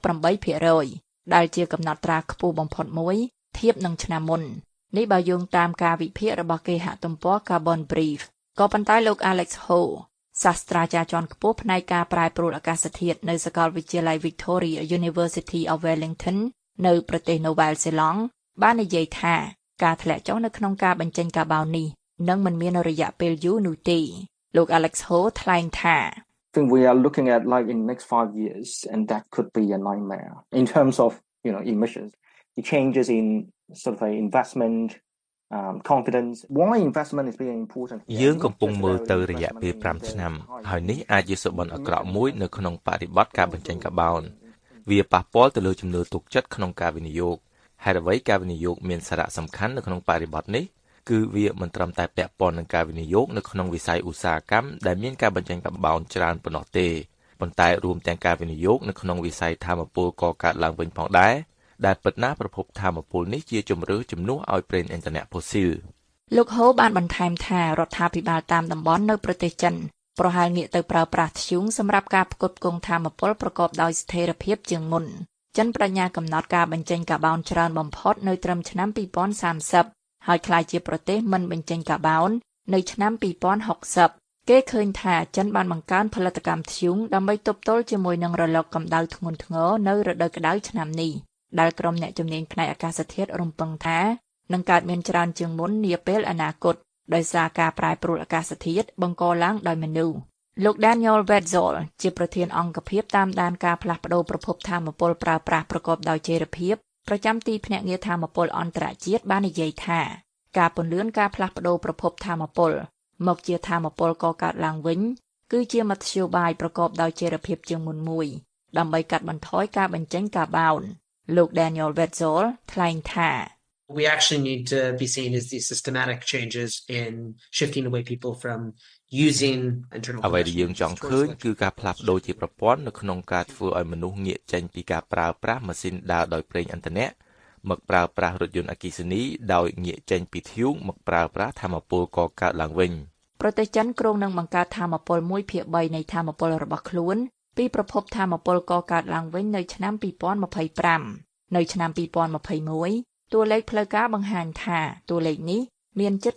8% ដែលជាកំណត់ត្រាខ្ពស់បំផុតមួយធៀបនឹងឆ្នាំមុននេះបើយោងតាមការវិភាគរបស់គេហទំព័រ Carbon Brief ក៏ប៉ុន្តែលោក Alex Ho សាស្ត្រាចារ្យជាន់ខ្ពស់ផ្នែកការប្រែប្រួលអាកាសធាតុនៅសាកលវិទ្យាល័យ Victoria University of Wellington នៅប្រទេសនូវែលសេឡង់បាននិយាយថាការធ្លាក់ចុះនៅក្នុងការបញ្ចេញកាបូននេះនឹងមិនមានរយៈពេលយូរនោះទេលោក Alex Ho ថ្លែងថា I think we are looking at like in the next 5 years and that could be a nightmare in terms of emissions the changes in sort of investment confidence why investment is being important យើងកំពុងមើលទៅរយៈពេល5ឆ្នាំហើយនេះអាចជាសុបិនអាក្រក់មួយនៅក្នុងបរិបទការបញ្ចេញកាបូនវាប៉ះពាល់ទៅលើជំនឿទុកចិត្តក្នុងការវិនិយោគហេតុអ្វីការវិនិយោគមានសារៈសំខាន់នៅក្នុងបរិបទនេះគឺវាមិនត្រឹមតែពាក់ព័ន្ធនឹងការវិនិយោគនៅក្នុងវិស័យឧស្សាហកម្មដែលមានការបញ្ចេញកាបូនច្រើនប៉ុណ្ណោះទេប៉ុន្តែរួមទាំងការវិនិយោគនៅក្នុងវិស័យថាមពលកកើតឡើងវិញផងដែរដែលពិតណាស់ប្រភពថាមពលនេះជាជំរឿជំនួសឲ្យប្រេងឥន្ធនៈផូស៊ីលលោកហូបានបន្ថែមថារដ្ឋាភិបាលតាមតំបន់នៅប្រទេសចិនប្រហែលងាកទៅប្រើប្រាស់ធ្យូងសម្រាប់ការផ្គត់ផ្គង់ថាមពលប្រកបដោយស្ថិរភាពជាងមុនចិនបញ្ញាកំណត់ការបញ្ចេញកាបូនច្រើនបំផុតនៅត្រឹមឆ្នាំ2030ហើយក្លាយជាប្រទេសមិនបញ្ចេញកាបូននៅឆ្នាំ2060គេឃើញថាចិនបានបង្កើនផលិតកម្មធ្យូងដើម្បីទប់ទល់ជាមួយនឹងរលកកម្ដៅធ្ងន់ធ្ងរនៅរដូវក្ដៅឆ្នាំនេះដែលក្រុមអ្នកជំនាញផ្នែកអាកាសធាតុរំពឹងថានឹងកើតមានច្រើនជាងមុននាពេលអនាគតដោយសារការប្រែប្រួលអាកាសធាតុបង្កឡើងដោយមនុស្សលោក Daniel Wetzel ជាប្រធានអង្គភិបតាមដានការផ្លាស់ប្តូរប្រភពថាមពលប្រើប្រាស់ប្រកបដោយចីរភាពប្រចាំទីភ្នាក់ងារថាមពលអន្តរជាតិបាននិយាយថាការពន្លឿនការផ្លាស់ប្តូរប្រភពថាមពលមកជាថាមពលកកើតឡើងវិញគឺជាមធ្យោបាយប្រកបដោយចីរភាពជាងមុនមួយដើម្បីកាត់បន្ថយការបញ្ចេញកាបូនលោក Daniel Wetzel ថ្លែងថា We actually need to be seen as these systematic changes in shifting away people from using internal អ្វីដែលយើងចង់ឃើញគឺការផ្លាស់ប្តូរជាប្រព័ន្ធនៅក្នុងការធ្វើឲ្យមនុស្សងាកចេញពីការប្រើប្រាស់ម៉ាស៊ីនដើរដោយប្រេងឥន្ធនៈមកប្រើប្រាស់រថយន្តអគ្គិសនីដោយងាកចេញពីធ្យូងមកប្រើប្រាស់ថាមពលកកើតឡើងវិញប្រទេសចិនគ្រោងនឹងបង្កើតថាមពល 1/3 នៃថាមពលរបស់ខ្លួនពីប្រភពថាមពលកកើតឡើងវិញនៅឆ្នាំ2025នៅឆ្នាំ2021តួលេខផ្លូវការបង្ហាញថាតួលេខនេះមានជិត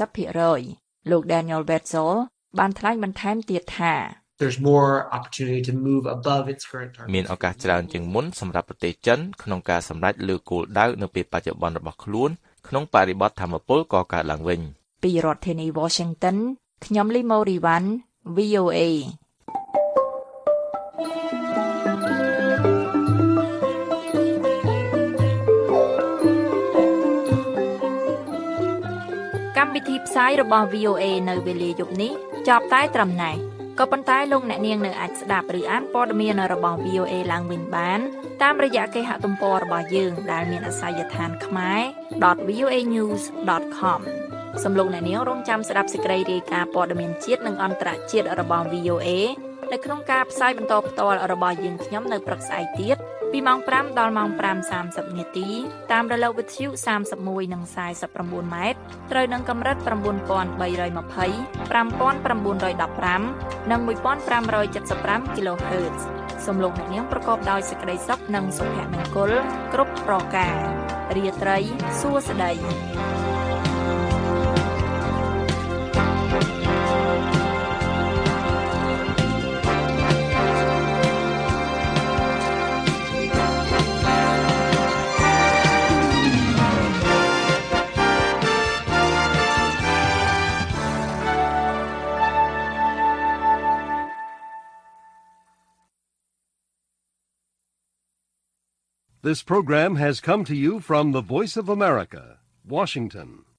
30% លោក Daniel Wetzel បានថ្លែងបន្ថែមទៀតថា There's more opportunity to move above its current target មានឱកាសច្រើនជាងមុនសម្រាប់ប្រទេសចិនក្នុងការសម្រេចលើគោលដៅនៅពេលបច្ចុប្បន្នរបស់ខ្លួនក្នុងបរិបទថាមពលកកើតឡើងវិញពីរដ្ឋធានី Washington ខ្ញុំលីម៉ូរីវ៉ាន់ VOAកម្មវិធីផ្សាយរបស់ VOA នៅវេលាយប់នេះចប់តែត្រឹមណេះក៏ប៉ុន្តែលោកអ្នកនាងនៅអាចស្ដាប់ឬអានព័ត៌មានរបស់ VOA ឡើងវិញបានតាមរយៈគេហទំព័ររបស់យើងដែលមានអាសយដ្ឋានខ្មែរ.voanews.com សូមលោកអ្នកនាងរងចាំស្ដាប់សេចក្តីរាយការណ៍ព័ត៌មានជាតិនិងអន្តរជាតិរបស់ VOA នៅក្នុងការផ្សាយបន្តផ្ទាល់របស់យើងខ្ញុំនៅព្រឹកស្អែកទៀតពីម៉ោង 5 ដល់ម៉ោង 5:30 នាទីតាមរលកវិទ្យុ 31 និង 49 ម៉ែត្រត្រូវនឹងកម្រិត 9320 5915 និង 1575 kHz សូមលោកអ្នកនាងប្រកបដោយសេចក្តីសុខនិងសុភមង្គលគ្រប់ប្រការរាត្រីសួស្តី This program has come to you from the Voice of America, Washington.